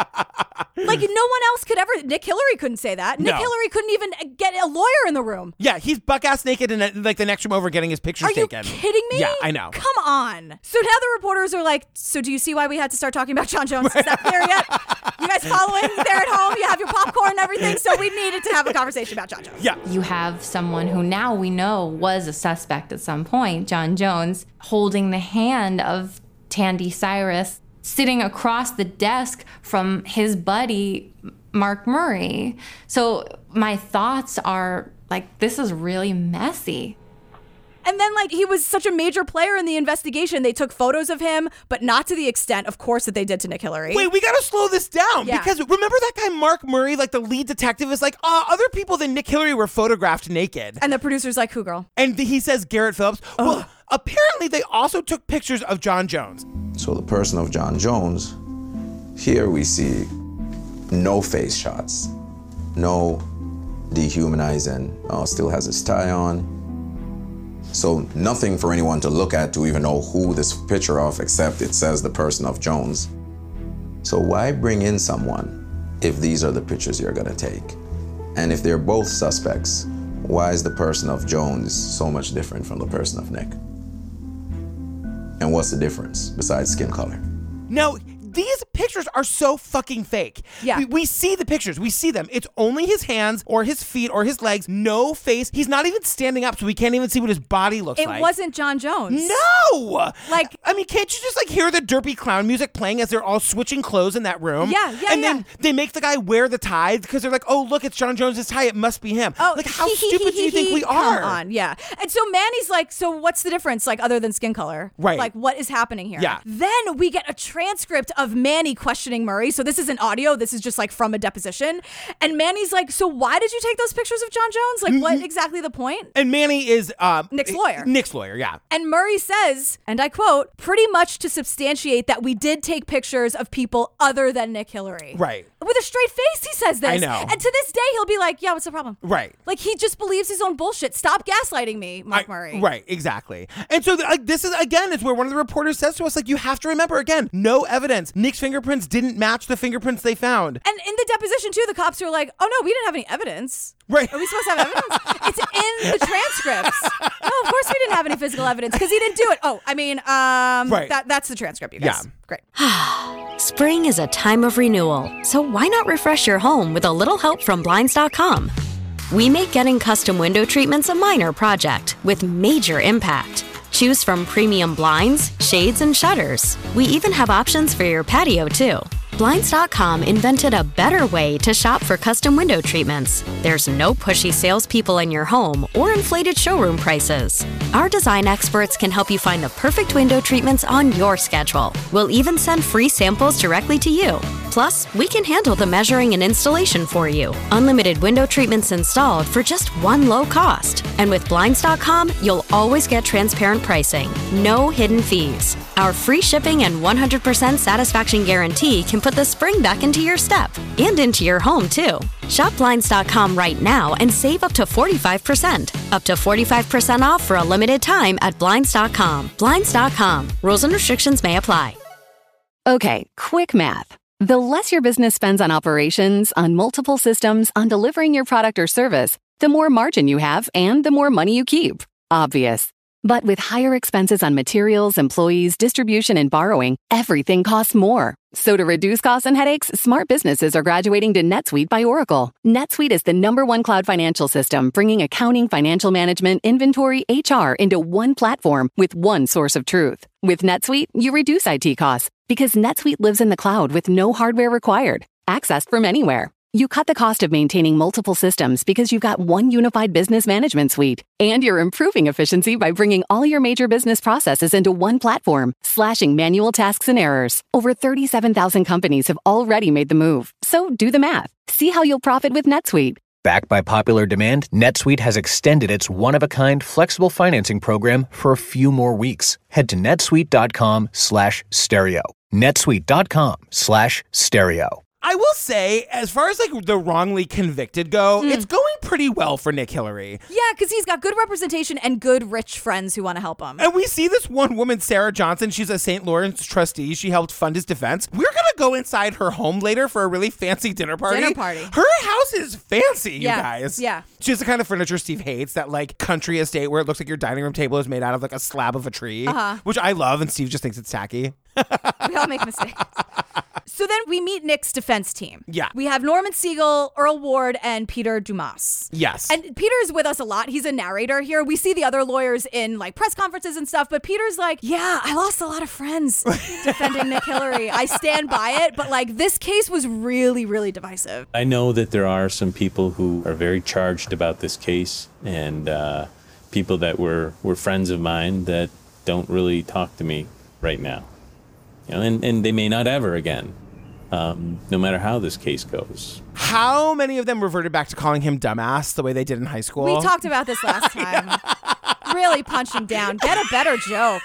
Like, no one else could ever. Nick Hillary couldn't say that. Nick No. Hillary couldn't even get a lawyer in the room. Yeah, he's buck-ass naked in, uh, like, the next room over getting his pictures Are you taken. kidding me? Yeah, I know. Come on. So now the reporters are like, so do you see why we had to start talking about John Jones? Is that clear yet? You guys following there at home? You have your popcorn and everything. So we needed to have a conversation about John Jones. Yeah. You have someone who now we know was a suspect at some point, John Jones, holding the hand of Tandy Cyrus, sitting across the desk from his buddy, Mark Murray. So my thoughts are like, this is really messy. And then, like, he was such a major player in the investigation. They took photos of him, but not to the extent, of course, that they did to Nick Hillary. Wait, we gotta slow this down Yeah. because remember that guy Mark Murray, like the lead detective, is like, uh, other people than Nick Hillary were photographed naked. And the producer's like, who, girl? And he says Garrett Phillips. Well, apparently they also took pictures of John Jones. So the person of John Jones, here we see no face shots, no dehumanizing, uh, still has his tie on. So nothing for anyone to look at to even know who this picture of, except it says the person of Jones. So why bring in someone if these are the pictures you're gonna take? And if they're both suspects, why is the person of Jones so much different from the person of Nick? And what's the difference besides skin color? Now, these pictures are so fucking fake. Yeah. We, we see the pictures. We see them. It's only his hands or his feet or his legs. No face. He's not even standing up, so we can't even see what his body looks It like. wasn't John Jones. No! Like, I mean, can't you just like hear the derpy clown music playing as they're all switching clothes in that room? Yeah, yeah, And yeah. then they make the guy wear the tie because they're like, oh, look, it's John Jones's tie. It must be him. Oh, like, how he- he- stupid he- do you think he- we are? Come on, yeah. And so Manny's like, so what's the difference, like, other than skin color? Right. Like, what is happening here? Yeah. Then we get a transcript of Manny questioning Murray. So this isn't audio. This is just like from a deposition. And Manny's like, so why did you take those pictures of John Jones? Like, what exactly the point? And Manny is um, Nick's lawyer. Nick's lawyer, yeah. And Murray says, and I quote, pretty much to substantiate that we did take pictures of people other than Nick Hillary. Right. With a straight face, he says this. I know. And to this day, he'll be like, yeah, what's the problem? Right. Like, he just believes his own bullshit. Stop gaslighting me, Mark Murray. Right, exactly. And so like, this is, again, is where one of the reporters says to us, like, you have to remember, again, no evidence. Nick's fingerprints didn't match the fingerprints they found. And in the deposition, too, the cops are like, oh, no, we didn't have any evidence. Right. Are we supposed to have evidence? It's in the transcripts. No, of course we didn't have any physical evidence because he didn't do it. Oh, I mean, um, Right. that, that's the transcript, you guys. Yeah. Great. Spring is a time of renewal, so why not refresh your home with a little help from Blinds dot com? We make getting custom window treatments a minor project with major impact. Choose from premium blinds, shades, and shutters. We even have options for your patio, too. Blinds dot com invented a better way to shop for custom window treatments. There's no pushy salespeople in your home or inflated showroom prices. Our design experts can help you find the perfect window treatments on your schedule. We'll even send free samples directly to you. Plus, we can handle the measuring and installation for you. Unlimited window treatments installed for just one low cost. And with Blinds dot com, you'll always get transparent pricing. No hidden fees. Our free shipping and one hundred percent satisfaction guarantee can put the spring back into your step and into your home, too. Shop Blinds dot com right now and save up to forty-five percent. Up to forty-five percent off for a limited time at Blinds dot com. Blinds dot com. Rules and restrictions may apply. Okay, quick math. The less your business spends on operations, on multiple systems, on delivering your product or service, the more margin you have and the more money you keep. Obvious. But with higher expenses on materials, employees, distribution, and borrowing, everything costs more. So to reduce costs and headaches, smart businesses are graduating to NetSuite by Oracle. NetSuite is the number one cloud financial system, bringing accounting, financial management, inventory, H R into one platform with one source of truth. With NetSuite, you reduce I T costs because NetSuite lives in the cloud with no hardware required, accessed from anywhere. You cut the cost of maintaining multiple systems because you've got one unified business management suite. And you're improving efficiency by bringing all your major business processes into one platform, slashing manual tasks and errors. Over thirty-seven thousand companies have already made the move. So do the math. See how you'll profit with NetSuite. Backed by popular demand, NetSuite has extended its one-of-a-kind flexible financing program for a few more weeks. Head to netsuite.com slash stereo. netsuite.com slash stereo. I will say, as far as like the wrongly convicted go, Mm. it's going pretty well for Nick Hillary. Yeah, because he's got good representation and good rich friends who want to help him. And we see this one woman, Sarah Johnson. She's a Saint Lawrence trustee. She helped fund his defense. We're going to go inside her home later for a really fancy dinner party. Dinner party. Her house is fancy, you Yeah, guys. yeah. She has the kind of furniture Steve hates, that like country estate where it looks like your dining room table is made out of like a slab of a tree, Uh-huh. which I love, and Steve just thinks it's tacky. We all make mistakes. So then we meet Nick's defense team. Yeah. We have Norman Siegel, Earl Ward, and Peter Dumas. Yes. And Peter's with us a lot. He's a narrator here. We see the other lawyers in like press conferences and stuff, but Peter's like, yeah, I lost a lot of friends defending Nick Hillary. I stand by it, but like this case was really, really divisive. I know that there are some people who are very charged about this case, and uh, people that were, were friends of mine that don't really talk to me right now. You know, and, and they may not ever again, um, no matter how this case goes. How many of them reverted back to calling him dumbass the way they did in high school? We talked about this last time. Really punching down. Get a better joke.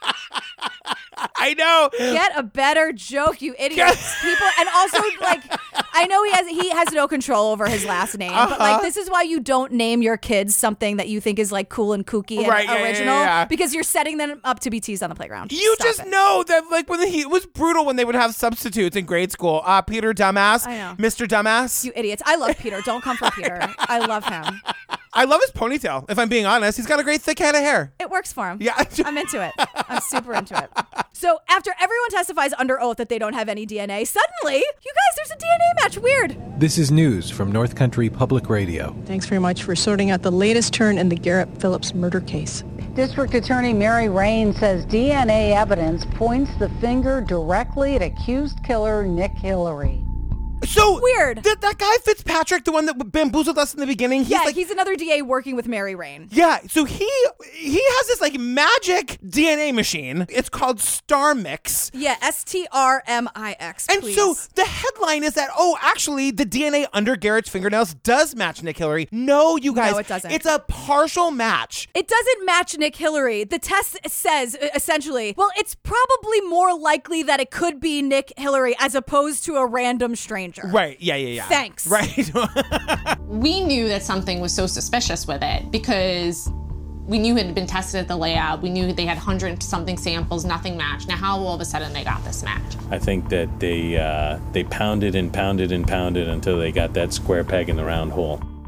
I know. Get a better joke, you idiots. People, and also like, I know he has he has no control over his last name, uh-huh. but like this is why you don't name your kids something that you think is like cool and kooky and right, yeah, original, yeah, yeah. because you're setting them up to be teased on the playground. You Stop just it. know that like when he it was brutal when they would have substitutes in grade school. Uh, Peter Dumbass, I know. Mister Dumbass. You idiots. I love Peter. Don't come for Peter. I love him. I love his ponytail. If I'm being honest, he's got a great thick head of hair. It works for him. Yeah. I'm into it. I'm super into it. So after everyone testifies under oath that they don't have any D N A, suddenly, you guys, there's a D N A match. Weird. This is news from North Country Public Radio. Thanks very much for sorting out the latest turn in the Garrett Phillips murder case. District Attorney Mary Rain says D N A evidence points the finger directly at accused killer Nick Hillary. So weird. Th- that guy Fitzpatrick, the one that bamboozled us in the beginning. He's yeah, like, he's another D A working with Mary Rain. Yeah, so he he has this like magic D N A machine. It's called Star Mix. Yeah, S T R M I X. And please. so the headline is that, oh, actually, the D N A under Garrett's fingernails does match Nick Hillary. No, you guys. No, it doesn't. It's a partial match. It doesn't match Nick Hillary. The test says, essentially, well, it's probably more likely that it could be Nick Hillary as opposed to a random stranger. Right. Yeah, yeah, yeah. Thanks. Right. We knew that something was so suspicious with it because we knew it had been tested at the lab. We knew they had hundred something samples, nothing matched. Now, how all of a sudden they got this match? I think that they uh, they pounded and pounded and pounded until they got that square peg in the round hole.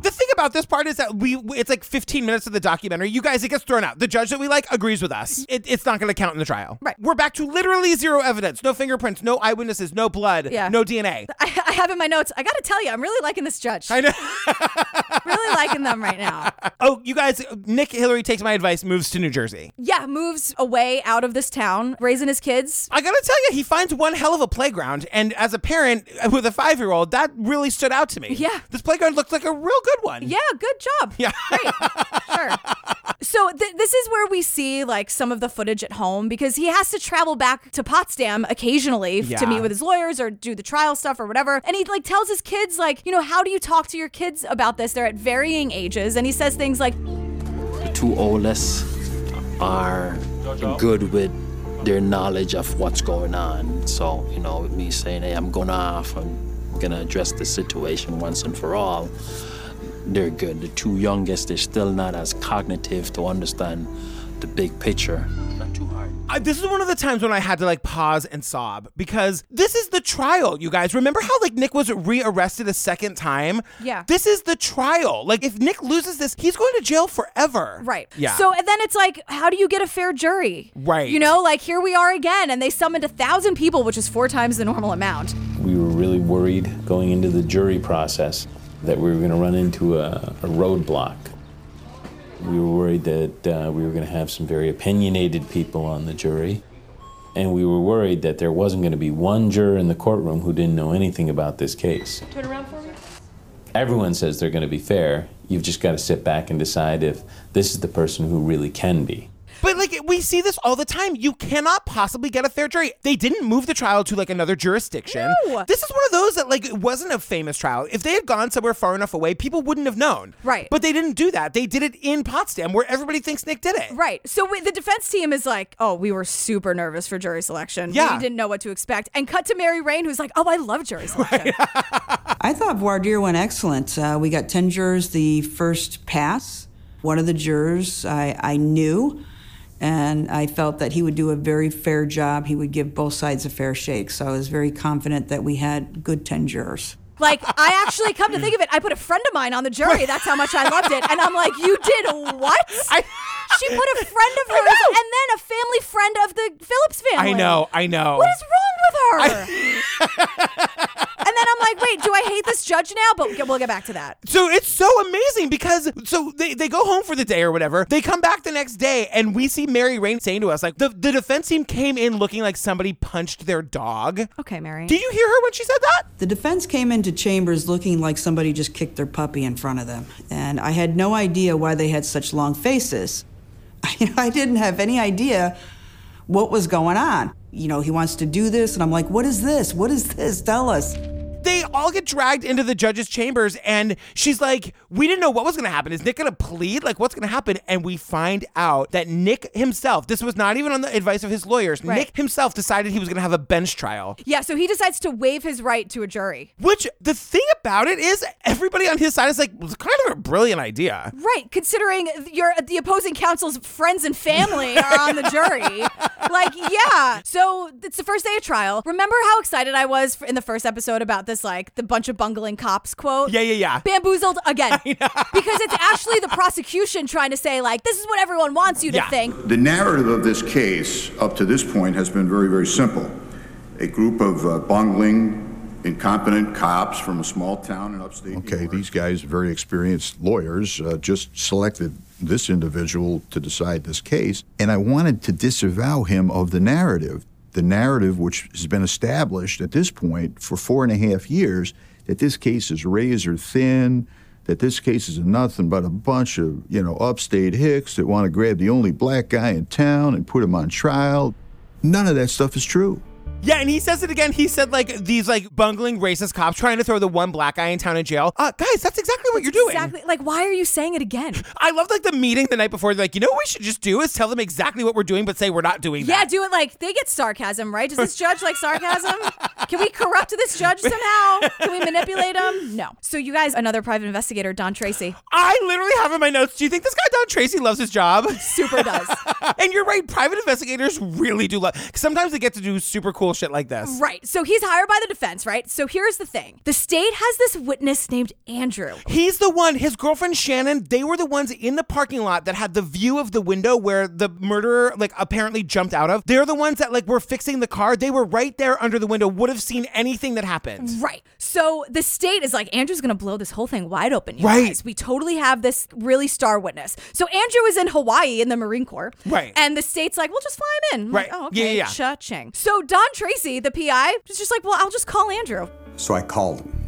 the thing about this part is that we it's like fifteen minutes of the documentary. You guys, it gets thrown out. The judge that we like agrees with us. It, it's not going to count in the trial. Right. We're back to literally zero evidence. No fingerprints, no eyewitnesses, no blood, Yeah. no D N A. I, I have in my notes, I got to tell you, I'm really liking this judge. I know. really liking them right now. Oh, you guys, Nick Hillary takes my advice, moves to New Jersey. Yeah, moves away out of this town, raising his kids. I gotta tell you, he finds one hell of a playground. And as a parent with a five-year-old, that really stood out to me. Yeah. This playground looks like a real good one. Yeah, good job. Yeah. Great. Sure. So th- this is where we see like some of the footage at home because he has to travel back to Potsdam occasionally Yeah. to meet with his lawyers or do the trial stuff or whatever. And he like tells his kids like, you know, how do you talk to your kids about this? They're at varying ages. And he says things like, the two oldest are good with their knowledge of what's going on. So, you know, with me saying, hey, I'm going off, I'm going to address the situation once and for all, they're good. The two youngest, they're still not as cognitive to understand the big picture. Not too hard. I, this is one of the times when I had to like pause and sob because this is the trial, you guys. Remember how like Nick was rearrested a second time? Yeah. This is the trial. Like if Nick loses this, he's going to jail forever. Right. Yeah. So and then it's like, how do you get a fair jury? Right. You know, like here we are again, and they summoned a thousand people, which is four times the normal amount. We were really worried going into the jury process that we were going to run into a, a roadblock. We were worried that uh, we were going to have some very opinionated people on the jury. And we were worried that there wasn't going to be one juror in the courtroom who didn't know anything about this case. Turn around for me. Everyone says they're going to be fair. You've just got to sit back and decide if this is the person who really can be. But like we see this all the time. You cannot possibly get a fair jury. They didn't move the trial to like another jurisdiction. No. This is one of those that like it wasn't a famous trial. If they had gone somewhere far enough away, people wouldn't have known. Right. But they didn't do that. They did it in Potsdam where everybody thinks Nick did it. Right. So we, the defense team is like, oh, we were super nervous for jury selection. Yeah. We didn't know what to expect. And cut to Mary Rain, who's like, oh, I love jury selection. I thought voir dire went excellent. Uh, we got ten jurors the first pass. One of the jurors I, I knew, and I felt that he would do a very fair job. He would give both sides a fair shake. So I was very confident that we had good ten jurors. Like, I actually, come to think of it, I put a friend of mine on the jury. That's how much I loved it. And I'm like, you did what? I, she put a friend of hers and then a family friend of the Phillips family. I know, I know. What is wrong with her? I, and then I'm like, wait, do I hate this judge now? But we'll get back to that. So it's so amazing because so they, they go home for the day or whatever. They come back the next day and we see Mary Rain saying to us, like, the, the defense team came in looking like somebody punched their dog. Okay, Mary. Did you hear her when she said that? The defense came into chambers looking like somebody just kicked their puppy in front of them. And I had no idea why they had such long faces. I, I didn't have any idea what was going on. You know, he wants to do this, and I'm like, what is this? What is this? Tell us. They all get dragged into the judge's chambers, and she's like, we didn't know what was going to happen. Is Nick going to plead? Like, what's going to happen? And we find out that Nick himself, this was not even on the advice of his lawyers, Right. Nick himself decided he was going to have a bench trial. Yeah, so he decides to waive his right to a jury. Which, the thing about it is, everybody on his side is like, it's kind of a brilliant idea. Right, considering your the opposing counsel's friends and family are on the jury. Like, yeah. So it's the first day of trial. Remember how excited I was for, in the first episode about this, like, the bunch of bungling cops quote? Yeah, yeah, yeah. Bamboozled again. Because it's actually the prosecution trying to say, like, this is what everyone wants you to Yeah. think. The narrative of this case up to this point has been very, very simple. A group of uh, bungling, incompetent cops from a small town in upstate New Okay, York. these guys, very experienced lawyers, uh, just selected this individual to decide this case, and I wanted to disavow him of the narrative. The narrative which has been established at this point for four and a half years, that this case is razor thin, that this case is nothing but a bunch of, you know, upstate hicks that want to grab the only black guy in town and put him on trial. None of that stuff is true. Yeah, and he says it again. He said, like, these, like, bungling racist cops trying to throw the one black guy in town in jail. Uh, guys, that's exactly what you're doing. Exactly. Like, why are you saying it again? I love, like, the meeting the night before. They're like, you know what we should just do is tell them exactly what we're doing, but say we're not doing Yeah, that. do it like, they get sarcasm, right? Does this judge like sarcasm? Can we corrupt this judge somehow? Can we manipulate him? No. So you guys, another private investigator, Don Tracy. I literally have in my notes, do you think this guy Don Tracy loves his job? Super does. And you're right, private investigators really do love, sometimes they get to do super cool bullshit like this. Right. So he's hired by the defense, right? So here's the thing. The state has this witness named Andrew. He's the one, his girlfriend Shannon, they were the ones in the parking lot that had the view of the window where the murderer like apparently jumped out of. They're the ones that like were fixing the car. They were right there under the window, would have seen anything that happened. Right. So the state is like, Andrew's going to blow this whole thing wide open, you right. guys. We totally have this really star witness. So Andrew is in Hawaii in the Marine Corps. Right. And the state's like, we'll just fly him in. I'm right. Like, oh, okay. Yeah, yeah. Cha-ching. So Don Tracy, the P I, was just like, well, I'll just call Andrew. So I called him.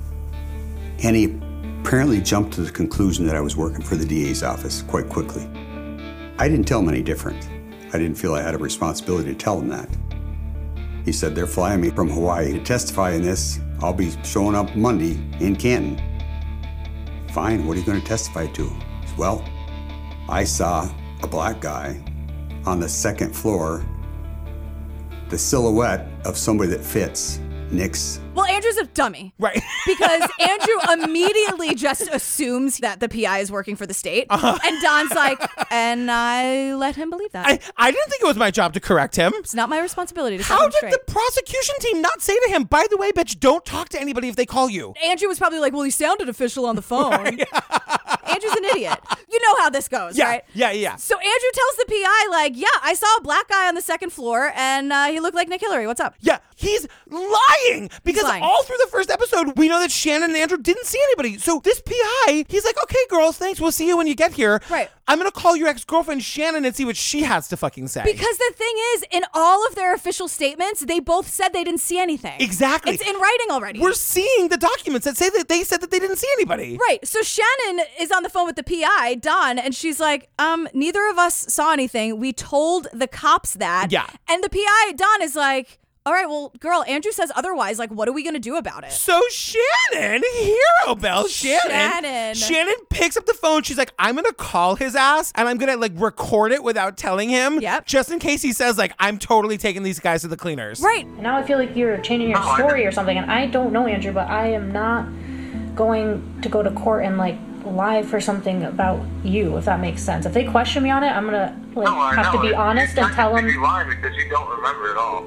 And he apparently jumped to the conclusion that I was working for the D A's office quite quickly. I didn't tell him any different. I didn't feel I had a responsibility to tell him that. He said, they're flying me from Hawaii to testify in this. I'll be showing up Monday in Canton. Fine, what are you going to testify to? He said, well, I saw a black guy on the second floor, the silhouette of somebody that fits Nick's. Well, Andrew's a dummy. Right. Because Andrew immediately just assumes that the P I is working for the state. Uh-huh. And Don's like, and I let him believe that. I, I didn't think it was my job to correct him. It's not my responsibility to set How him did straight. the prosecution team not say to him, by the way, bitch, don't talk to anybody if they call you? Andrew was probably like, well, he sounded official on the phone. Right. Andrew's an idiot. You know how this goes, yeah, right? Yeah, yeah. So Andrew tells the P I, like, yeah, I saw a black guy on the second floor, and uh, he looked like Nick Hillary. What's up? Yeah, he's lying because lying. all through the first episode, we know that Shannon and Andrew didn't see anybody. So this P I, he's like, okay, girls, thanks. We'll see you when you get here. Right. I'm going to call your ex-girlfriend Shannon and see what she has to fucking say. Because the thing is, in all of their official statements, they both said they didn't see anything. Exactly. It's in writing already. We're seeing the documents that say that they said that they didn't see anybody. Right. So Shannon is on the phone with the P I, Don, and she's like, um, neither of us saw anything. We told the cops that. Yeah. And the P I, Don, is like, all right, well, girl, Andrew says otherwise. Like, what are we going to do about it? So Shannon, hero bell, Shannon. Shannon. Shannon picks up the phone. She's like, I'm going to call his ass and I'm going to like record it without telling him. Yep. Just in case he says like, I'm totally taking these guys to the cleaners. Right. Now I feel like you're changing your story or something. And I don't know, Andrew, but I am not going to go to court and like lie for something about you, if that makes sense. If they question me on it, I'm going to like no, I have know. to be honest it's and tell them. You're lying because you don't remember at all.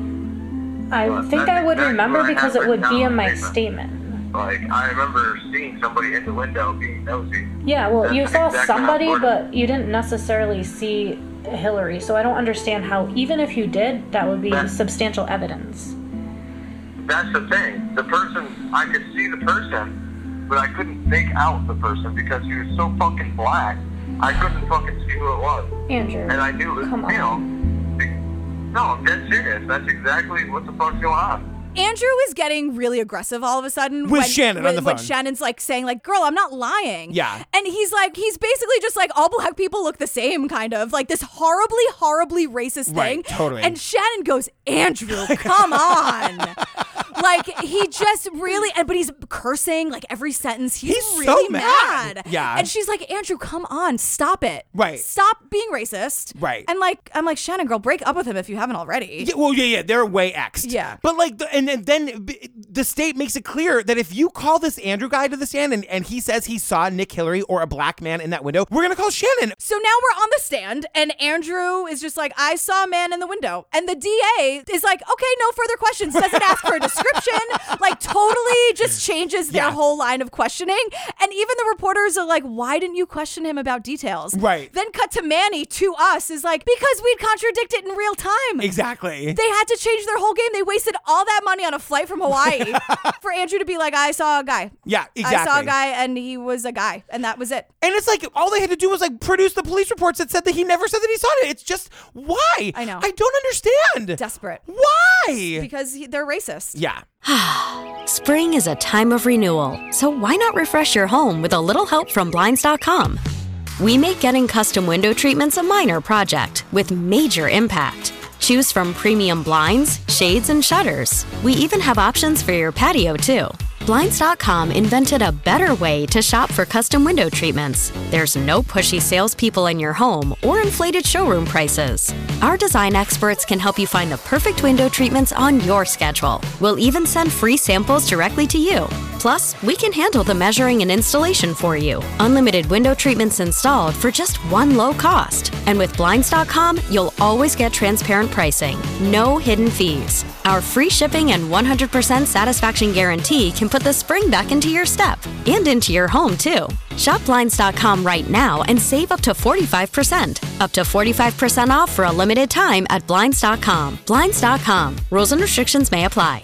I Well, think that's I would exactly remember what I because have it would written be down in my on paper. statement. Like, I remember seeing somebody in the window being nosy. Yeah, well, That's you saw exactly how somebody, it works. but you didn't necessarily see Hillary. So I don't understand how, even if you did, that would be That- substantial evidence. That's the thing. The person, I could see the person, but I couldn't make out the person because he was so fucking black. I couldn't fucking see who it was. Andrew, And I knew it was, come you know, no, I'm dead serious. That's exactly what the fuck's going on. Andrew is getting really aggressive all of a sudden. With when, Shannon when, on the when phone. Shannon's like saying like, girl, I'm not lying. Yeah. And he's like, he's basically just like, all black people look the same, kind of. Like this horribly, horribly racist Right, thing. totally. And Shannon goes, Andrew, come on. Like he just really, and but he's cursing like every sentence. He's, He's so really mad. mad. Yeah. And she's like, Andrew, come on, stop it. Right. Stop being racist. Right. And like, I'm like, Shannon, girl, break up with him if you haven't already. Yeah, well, yeah, yeah, they're way X'd. Yeah. But like, the, and, and then b- the state makes it clear that if you call this Andrew guy to the stand and, and he says he saw Nick Hillary or a black man in that window, we're going to call Shannon. So now we're on the stand, and Andrew is just like, I saw a man in the window. And the D A is like, okay, no further questions. Doesn't ask for a description. Like, totally just changes their Yeah. whole line of questioning. And even the reporters are like, why didn't you question him about details? Right. Then cut to Manny, to us, is like, because we'd contradict it in real time. Exactly. They had to change their whole game. They wasted all that money on a flight from Hawaii for Andrew to be like, I saw a guy. Yeah, exactly. I saw a guy, and he was a guy. And that was it. And it's like, all they had to do was like produce the police reports that said that he never said that he saw it. It's just, why? I know. I don't understand. Desperate. Why? Because he, they're racist. Yeah. Spring is a time of renewal, so why not refresh your home with a little help from Blinds dot com? We make getting custom window treatments a minor project with major impact. Choose from premium blinds, shades, and shutters. We even have options for your patio, too. Blinds dot com invented a better way to shop for custom window treatments. There's no pushy salespeople in your home or inflated showroom prices. Our design experts can help you find the perfect window treatments on your schedule. We'll even send free samples directly to you. Plus, we can handle the measuring and installation for you. Unlimited window treatments installed for just one low cost. And with Blinds dot com, you'll always get transparent pricing. No hidden fees. Our free shipping and one hundred percent satisfaction guarantee can put the spring back into your step and into your home, too. Shop Blinds dot com right now and save up to forty-five percent. Up to forty-five percent off for a limited time at Blinds dot com. Blinds dot com. Rules and restrictions may apply.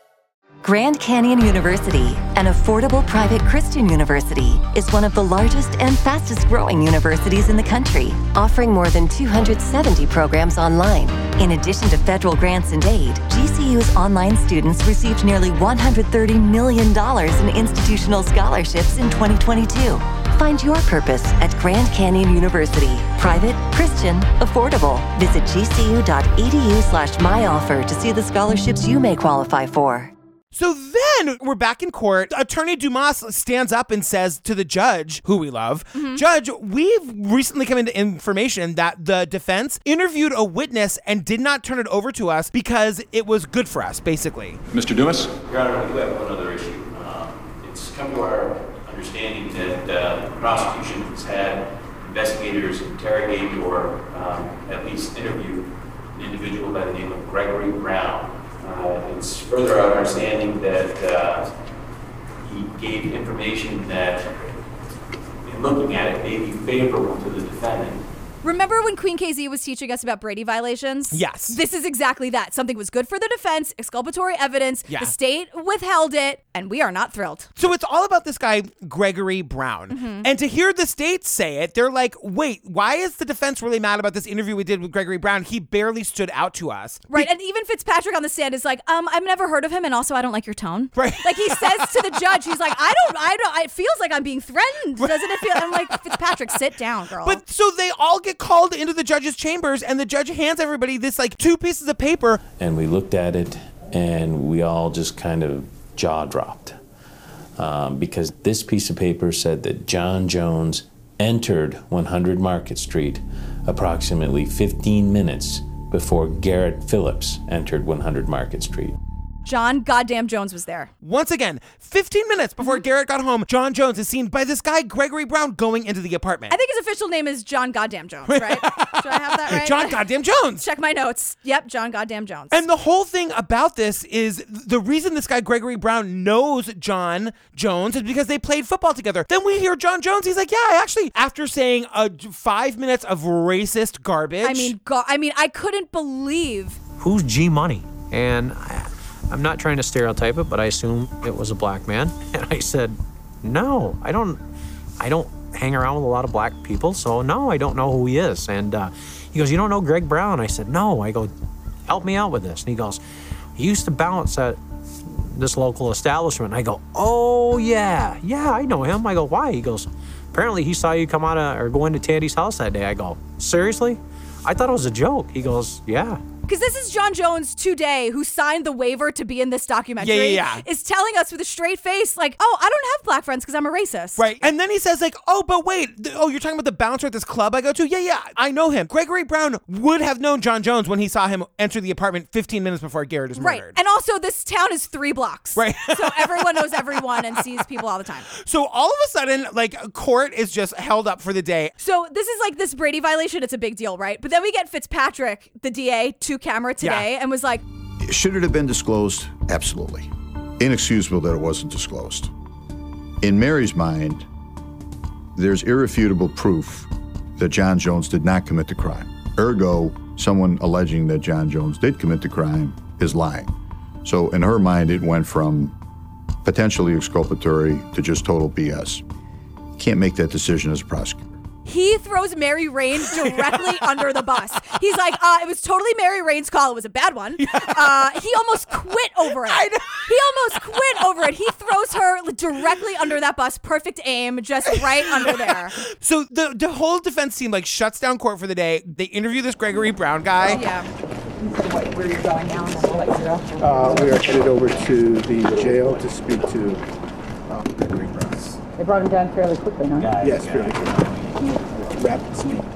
Grand Canyon University, an affordable private Christian university, is one of the largest and fastest growing universities in the country, offering more than two hundred seventy programs online. In addition to federal grants and aid, G C U's online students received nearly one hundred thirty million dollars in institutional scholarships in twenty twenty-two. Find your purpose at Grand Canyon University. Private, Christian, affordable. Visit gcu.edu slash myoffer to see the scholarships you may qualify for. So then we're back in court. Attorney Dumas stands up and says to the judge, who we love, mm-hmm. Judge, we've recently come into information that the defense interviewed a witness and did not turn it over to us because it was good for us, basically. Mister Dumas? Your Honor, we do have one other issue. Um, it's come to our understanding that uh, the prosecution has had investigators interrogate or um, at least interview an individual by the name of Gregory Brown. Uh, it's further our understanding that uh, he gave information that, in looking at it, may be favorable to the defendant. Remember when Queen K Z was teaching us about Brady violations? Yes. This is exactly that. Something was good for the defense, exculpatory evidence, yeah. The state withheld it, and we are not thrilled. So it's all about this guy, Gregory Brown. Mm-hmm. And to hear the state say it, they're like, wait, why is the defense really mad about this interview we did with Gregory Brown? He barely stood out to us. Right, and even Fitzpatrick on the stand is like, um, I've never heard of him, and also I don't like your tone. Right. Like he says to the judge, he's like, I don't, I don't, it feels like I'm being threatened. Doesn't it feel? I'm like, Fitzpatrick, sit down, girl. But so they all get called into the judge's chambers, and the judge hands everybody this like two pieces of paper. And we looked at it, and we all just kind of jaw dropped. Um, because this piece of paper said that John Jones entered one hundred Market Street approximately fifteen minutes before Garrett Phillips entered one hundred Market Street. John goddamn Jones was there. Once again, fifteen minutes before mm-hmm. Garrett got home, John Jones is seen by this guy, Gregory Brown, going into the apartment. I think his official name is John goddamn Jones, right? Should I have that right? John goddamn Jones. Check my notes. Yep, John goddamn Jones. And the whole thing about this is the reason this guy, Gregory Brown, knows John Jones is because they played football together. Then we hear John Jones. He's like, yeah, I actually, after saying uh, five minutes of racist garbage. I mean, God, I mean, I couldn't believe. Who's G Money? And I, I'm not trying to stereotype it, but I assume it was a black man. And I said, no, I don't, I don't hang around with a lot of black people, so no, I don't know who he is. And uh, he goes, you don't know Greg Brown? I said, no. I go, help me out with this. And he goes, he used to bounce at this local establishment. And I go, oh yeah, yeah, I know him. I go, why? He goes, apparently he saw you come out of, or go into Tandy's house that day. I go, seriously? I thought it was a joke. He goes, yeah. Because this is John Jones today, who signed the waiver to be in this documentary, yeah, yeah, yeah. is telling us with a straight face, like, oh, I don't have black friends because I'm a racist. Right. And then he says, like, oh, but wait, th- oh, you're talking about the bouncer at this club I go to? Yeah, yeah, I know him. Gregory Brown would have known John Jones when he saw him enter the apartment fifteen minutes before Garrett is murdered. Right. And also, this town is three blocks. Right. So everyone knows everyone and sees people all the time. So all of a sudden, like, court is just held up for the day. So this is like this Brady violation. It's a big deal, right? But then we get Fitzpatrick, the D A, to camera today. Yeah. And was like, should it have been disclosed? Absolutely. Inexcusable that it wasn't disclosed. In Mary's mind, there's irrefutable proof that John Jones did not commit the crime. Ergo, someone alleging that John Jones did commit the crime is lying. So in her mind, it went from potentially exculpatory to just total B S. You can't make that decision as a prosecutor. He throws Mary Rain directly under the bus. He's like, uh, it was totally Mary Rain's call. It was a bad one. Uh, he almost quit over it. He almost quit over it. He throws her directly under that bus. Perfect aim, just right under there. So the, the whole defense team like shuts down court for the day. They interview this Gregory Brown guy. Yeah. Where you're going now? Uh, we are headed over to the jail to speak to uh, Gregory Brown. They brought him down fairly quickly, no? Yes, fairly quickly. Rapid speed.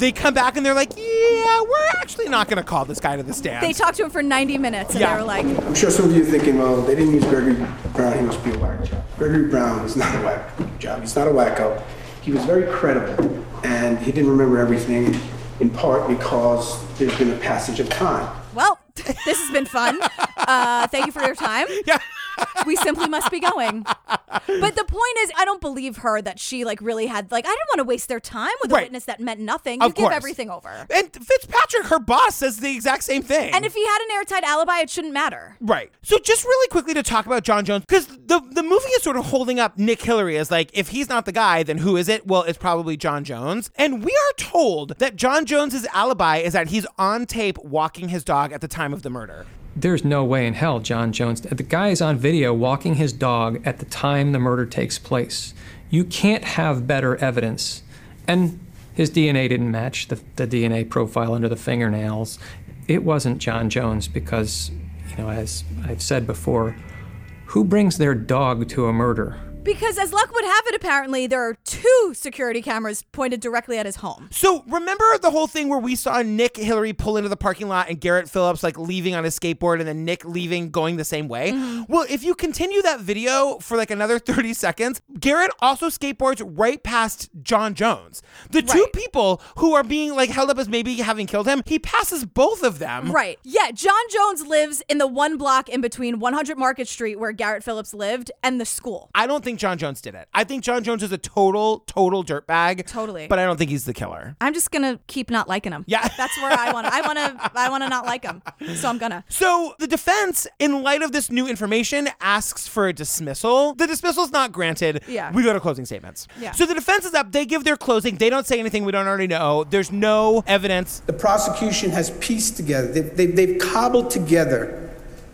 They come back and they're like, yeah, we're actually not going to call this guy to the stand. They talked to him for ninety minutes, and Yeah. they were like, I'm sure some of you are thinking, well, they didn't use Gregory Brown, he must be a whack job. Gregory Brown is not a whack job. He's not a wacko. He was very credible, and he didn't remember everything, in part because there's been a passage of time. well, this has been fun. Uh, thank you for your time. Yeah. We simply must be going. But the point is, I don't believe her that she like really had, like, I didn't want to waste their time with a Right. witness that meant nothing. Of You give course. everything over. And Fitzpatrick, her boss, says the exact same thing. And if he had an airtight alibi, it shouldn't matter. Right. So just really quickly to talk about John Jones, because the, the movie is sort of holding up Nick Hillary as like, if he's not the guy, then who is it? Well, it's probably John Jones. And we are told that John Jones's alibi is that he's on tape walking his dog at the time of the murder. There's no way in hell John Jones, the guy is on video walking his dog at the time the murder takes place. You can't have better evidence. And his D N A didn't match the, the D N A profile under the fingernails. It wasn't John Jones because, you know, as I've said before, who brings their dog to a murder? Because as luck would have it, apparently, there are two security cameras pointed directly at his home. So remember the whole thing where we saw Nick Hillary pull into the parking lot and Garrett Phillips like leaving on his skateboard and then Nick leaving going the same way? Mm-hmm. Well, if you continue that video for like another thirty seconds, Garrett also skateboards right past John Jones. The right. two people who are being like held up as maybe having killed him, he passes both of them. Right. Yeah, John Jones lives in the one block in between one hundred Market Street where Garrett Phillips lived and the school. I don't think John Jones did it. I think John Jones is a total, total dirtbag. Totally. But I don't think he's the killer. I'm just gonna keep not liking him. Yeah. That's where I wanna I wanna I wanna not like him. So I'm gonna. So the defense, in light of this new information, asks for a dismissal. The dismissal's not granted. Yeah. We go to closing statements. Yeah. So the defense is up, they give their closing, they don't say anything we don't already know. There's no evidence. The prosecution has pieced together, they've, they've, they've cobbled together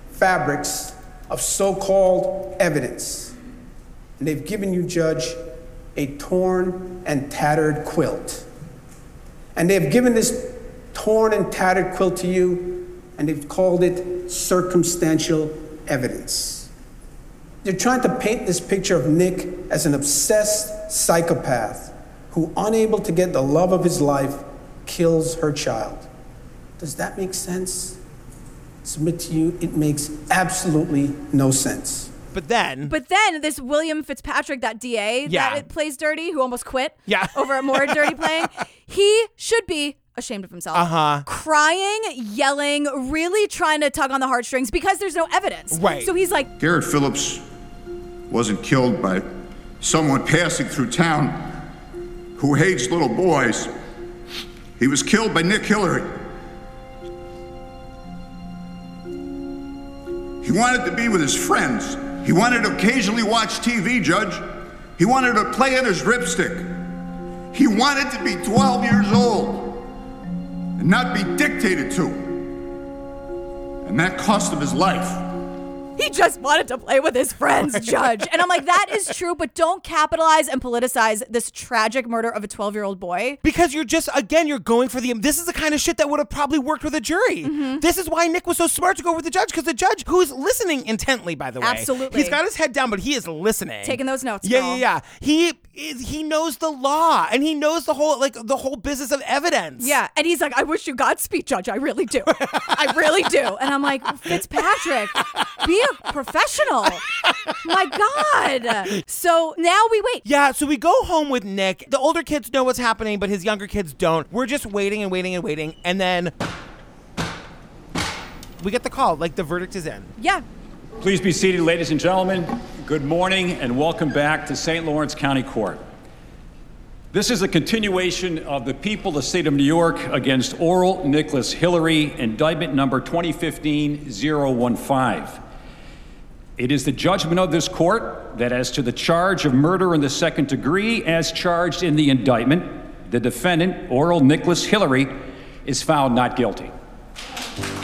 fabrics of so-called evidence. And they've given you, Judge, a torn and tattered quilt. And they've given this torn and tattered quilt to you, and they've called it circumstantial evidence. They're trying to paint this picture of Nick as an obsessed psychopath who, unable to get the love of his life, kills her child. Does that make sense? Submit to you, it makes absolutely no sense. But then... But then this William Fitzpatrick, that D A Yeah. that it plays dirty, who almost quit Yeah. over at more dirty playing, he should be ashamed of himself. Uh-huh. Crying, yelling, really trying to tug on the heartstrings because there's no evidence. Right. So he's like... Garrett Phillips wasn't killed by someone passing through town who hates little boys. He was killed by Nick Hillary. He wanted to be with his friends. He wanted to occasionally watch T V, Judge. He wanted to play on his ripstick. He wanted to be twelve years old and not be dictated to. And that cost him his life. He just wanted to play with his friends, Judge. And I'm like, that is true, but don't capitalize and politicize this tragic murder of a twelve-year-old boy. Because you're just, again, you're going for the, this is the kind of shit that would have probably worked with a jury. Mm-hmm. This is why Nick was so smart to go with the judge, because the judge, who's listening intently, by the way. Absolutely. He's got his head down, but he is listening. Taking those notes, Yeah, girl. yeah, yeah. He is, he knows the law, and he knows the whole, like, the whole business of evidence. Yeah, and he's like, I wish you Godspeed, Judge. I really do. I really do. And I'm like, Fitzpatrick, be a professional. My God. So now we wait. Yeah, so we go home with Nick. The older kids know what's happening, but his younger kids don't. We're just waiting and waiting and waiting, and then we get the call, like the verdict is in. Yeah. Please be seated, ladies and gentlemen. Good morning and welcome back to Saint Lawrence County Court. This is a continuation of the people of the state of New York against Oral Nicholas Hillary, indictment number twenty fifteen oh one five. It is the judgment of this court that as to the charge of murder in the second degree as charged in the indictment, the defendant, Oral Nicholas Hillary, is found not guilty.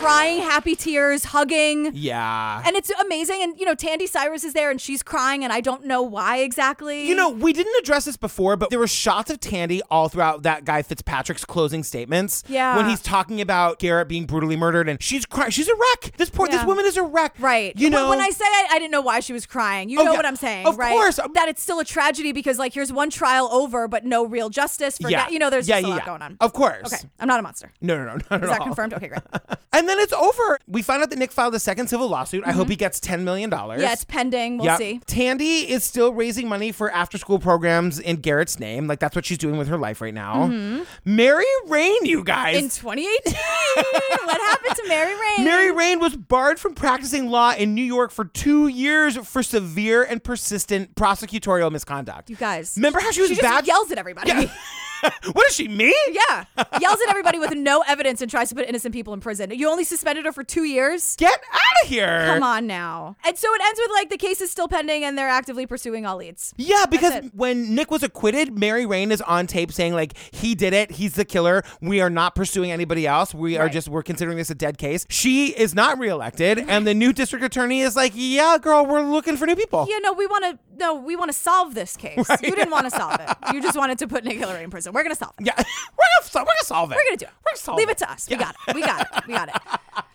crying, happy tears, hugging. Yeah. And it's amazing. And, you know, Tandy Cyrus is there and she's crying and I don't know why exactly. You know, we didn't address this before, but there were shots of Tandy all throughout that guy Fitzpatrick's closing statements. Yeah. When he's talking about Garrett being brutally murdered and she's crying. She's a wreck. This poor, Yeah. this woman is a wreck. Right. You know. When I say I, I didn't know why she was crying, you Oh, know yeah. what I'm saying, Of right? course. That it's still a tragedy because, like, here's one trial over, but no real justice. For Yeah. you know, there's Yeah, just a yeah, lot yeah. going on. Of course. Okay. I'm not a monster. No, no, no, not at Is that all. confirmed? Okay, great. And then it's over. We find out that Nick filed a second civil lawsuit. I hope he gets ten million dollars. Yeah, it's pending. We'll Yep. see. Tandy is still raising money for after-school programs in Garrett's name. Like, that's what she's doing with her life right now. Mhm. Mary Rain, you guys. In twenty eighteen, what happened to Mary Rain? Mary Rain was barred from practicing law in New York for two years for severe and persistent prosecutorial misconduct. You guys. Remember how she was she just bad? yells at everybody. Yeah. What is she, me? Yeah. Yells at everybody with no evidence and tries to put innocent people in prison. You only suspended her for two years? Get out of here. Come on now. And so it ends with, like, the case is still pending and they're actively pursuing all leads. Yeah, because That's it. when Nick was acquitted, Mary Rain is on tape saying, like, he did it. He's the killer. We are not pursuing anybody else. We are Right. just, we're considering this a dead case. She is not reelected. And the new district attorney is like, yeah, girl, we're looking for new people. Yeah, no, we want to, no, we want to solve this case. Right. You didn't want to solve it. You just wanted to put Nick Hillary in prison. We're going to solve it. Yeah, we're gonna, sol- we're gonna solve it. We're going to do it. We're gonna solve Leave it. it to us. Yeah. We got it. We got it. We got it.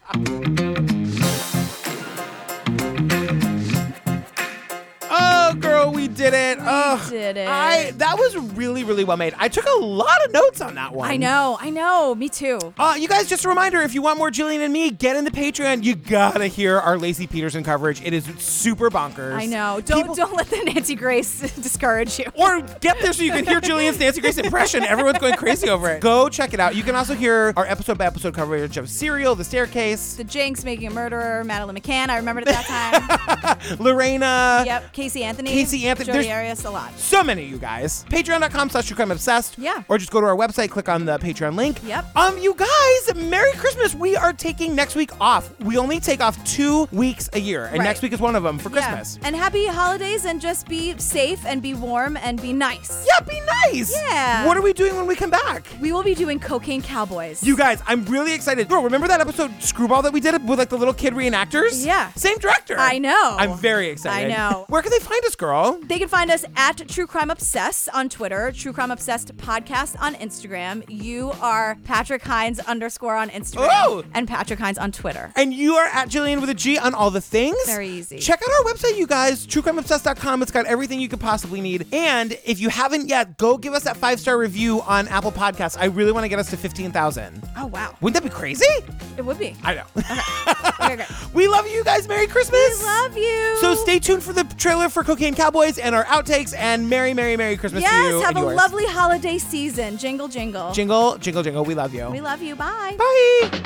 Oh, girl, we did it. Oh, did it. I that was really, really well made. I took a lot of notes on that one. I know. I know. Me too. Uh, you guys, just a reminder, if you want more Jillian and me, get in the Patreon. You gotta hear our Lacey Peterson coverage. It is super bonkers. I know. Don't People- don't let the Nancy Grace discourage you. Or get there so you can hear Jillian's Nancy Grace impression. Everyone's going crazy over it. Go check it out. You can also hear our episode by episode coverage of Serial, The Staircase, The Jinx, Making a Murderer, Madeline McCann. I remembered at that time. Lorena. Yep. Casey Anthony. Casey Anthony. Jody There's Arias. A lot. So many, you guys. Patreon.com slash True Crime Obsessed. Yeah. Or just go to our website, click on the Patreon link. Yep. Um, you guys, Merry Christmas. We are taking next week off. We only take off two weeks a year, and Right. next week is one of them for Yeah. Christmas. And happy holidays and just be safe and be warm and be nice. Yeah, be nice. Yeah. What are we doing when we come back? We will be doing Cocaine Cowboys. You guys, I'm really excited. Girl, remember that episode Screwball that we did with like the little kid reenactors? Yeah. Same director. I know. I'm very excited. I know. Where can they find us, girl? They can find us at True Crime Obsessed on Twitter, True Crime Obsessed Podcast on Instagram. You are Patrick Hines underscore on Instagram. Oh! And Patrick Hines on Twitter. And you are at Jillian with a G on all the things. Very easy. Check out our website, you guys, true crime obsessed dot com. It's got everything you could possibly need. And if you haven't yet, go give us that five-star review on Apple Podcasts. I really want to get us to fifteen thousand. Oh, wow. Wouldn't that be crazy? It would be. I know. Okay, great. We love you guys. Merry Christmas. We love you. So stay tuned for the trailer for Cocaine Cowboys and our outtakes. And Merry, Merry, Merry Christmas to you. Yes, have and a yours. lovely holiday season. Jingle, jingle. Jingle, jingle, jingle. We love you. We love you. Bye. Bye.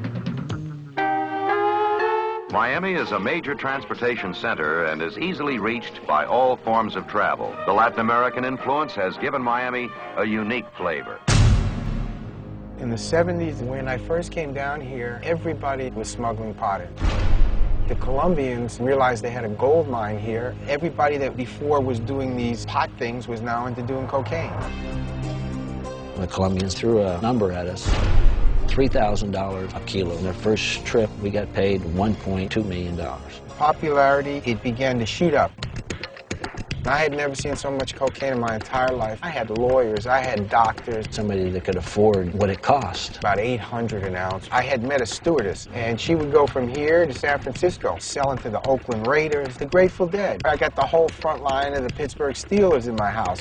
Miami is a major transportation center and is easily reached by all forms of travel. The Latin American influence has given Miami a unique flavor. In the seventies, when I first came down here, everybody was smuggling pot in. The Colombians realized they had a gold mine here. Everybody that before was doing these pot things was now into doing cocaine. The Colombians threw a number at us, three thousand dollars a kilo. In their first trip, we got paid one point two million dollars. Popularity, it began to shoot up. I had never seen so much cocaine in my entire life. I had lawyers, I had doctors. Somebody that could afford what it cost. About eight hundred an ounce. I had met a stewardess, and she would go from here to San Francisco, selling to the Oakland Raiders, the Grateful Dead. I got the whole front line of the Pittsburgh Steelers in my house.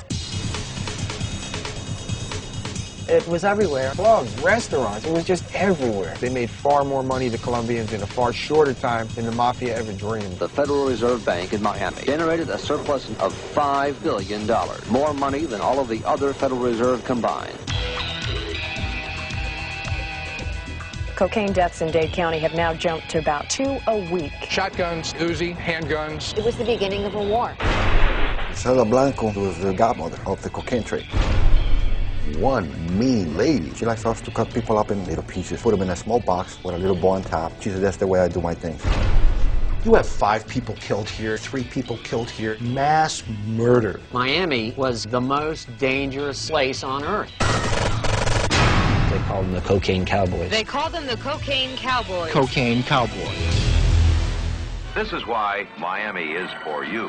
It was everywhere. Clubs, restaurants, it was just everywhere. They made far more money, the Colombians, in a far shorter time than the Mafia ever dreamed. The Federal Reserve Bank in Miami generated a surplus of five billion dollars, more money than all of the other Federal Reserve combined. Cocaine deaths in Dade County have now jumped to about two a week. Shotguns, Uzi, handguns. It was the beginning of a war. Cela Blanco was the godmother of the cocaine trade. One mean lady. She likes us to cut people up in little pieces, put them in a small box with a little bow on top. She said, that's the way I do my things. You have five people killed here, three people killed here. Mass murder. Miami was the most dangerous place on earth. They called them the Cocaine Cowboys. They called them the Cocaine Cowboys. Cocaine Cowboy. This is why Miami is for you.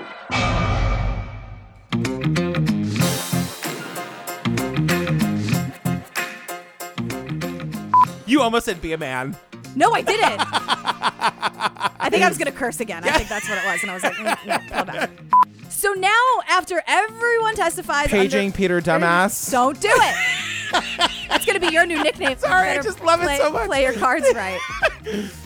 You almost said be a man. No, I didn't. I think I was going to curse again. I think that's what it was. And I was like, mm, no, pull it back. So now, after everyone testifies... Paging under, Peter Dumbass. Don't do it. That's going to be your new nickname. Sorry, I just love play, it so much. Play your cards right.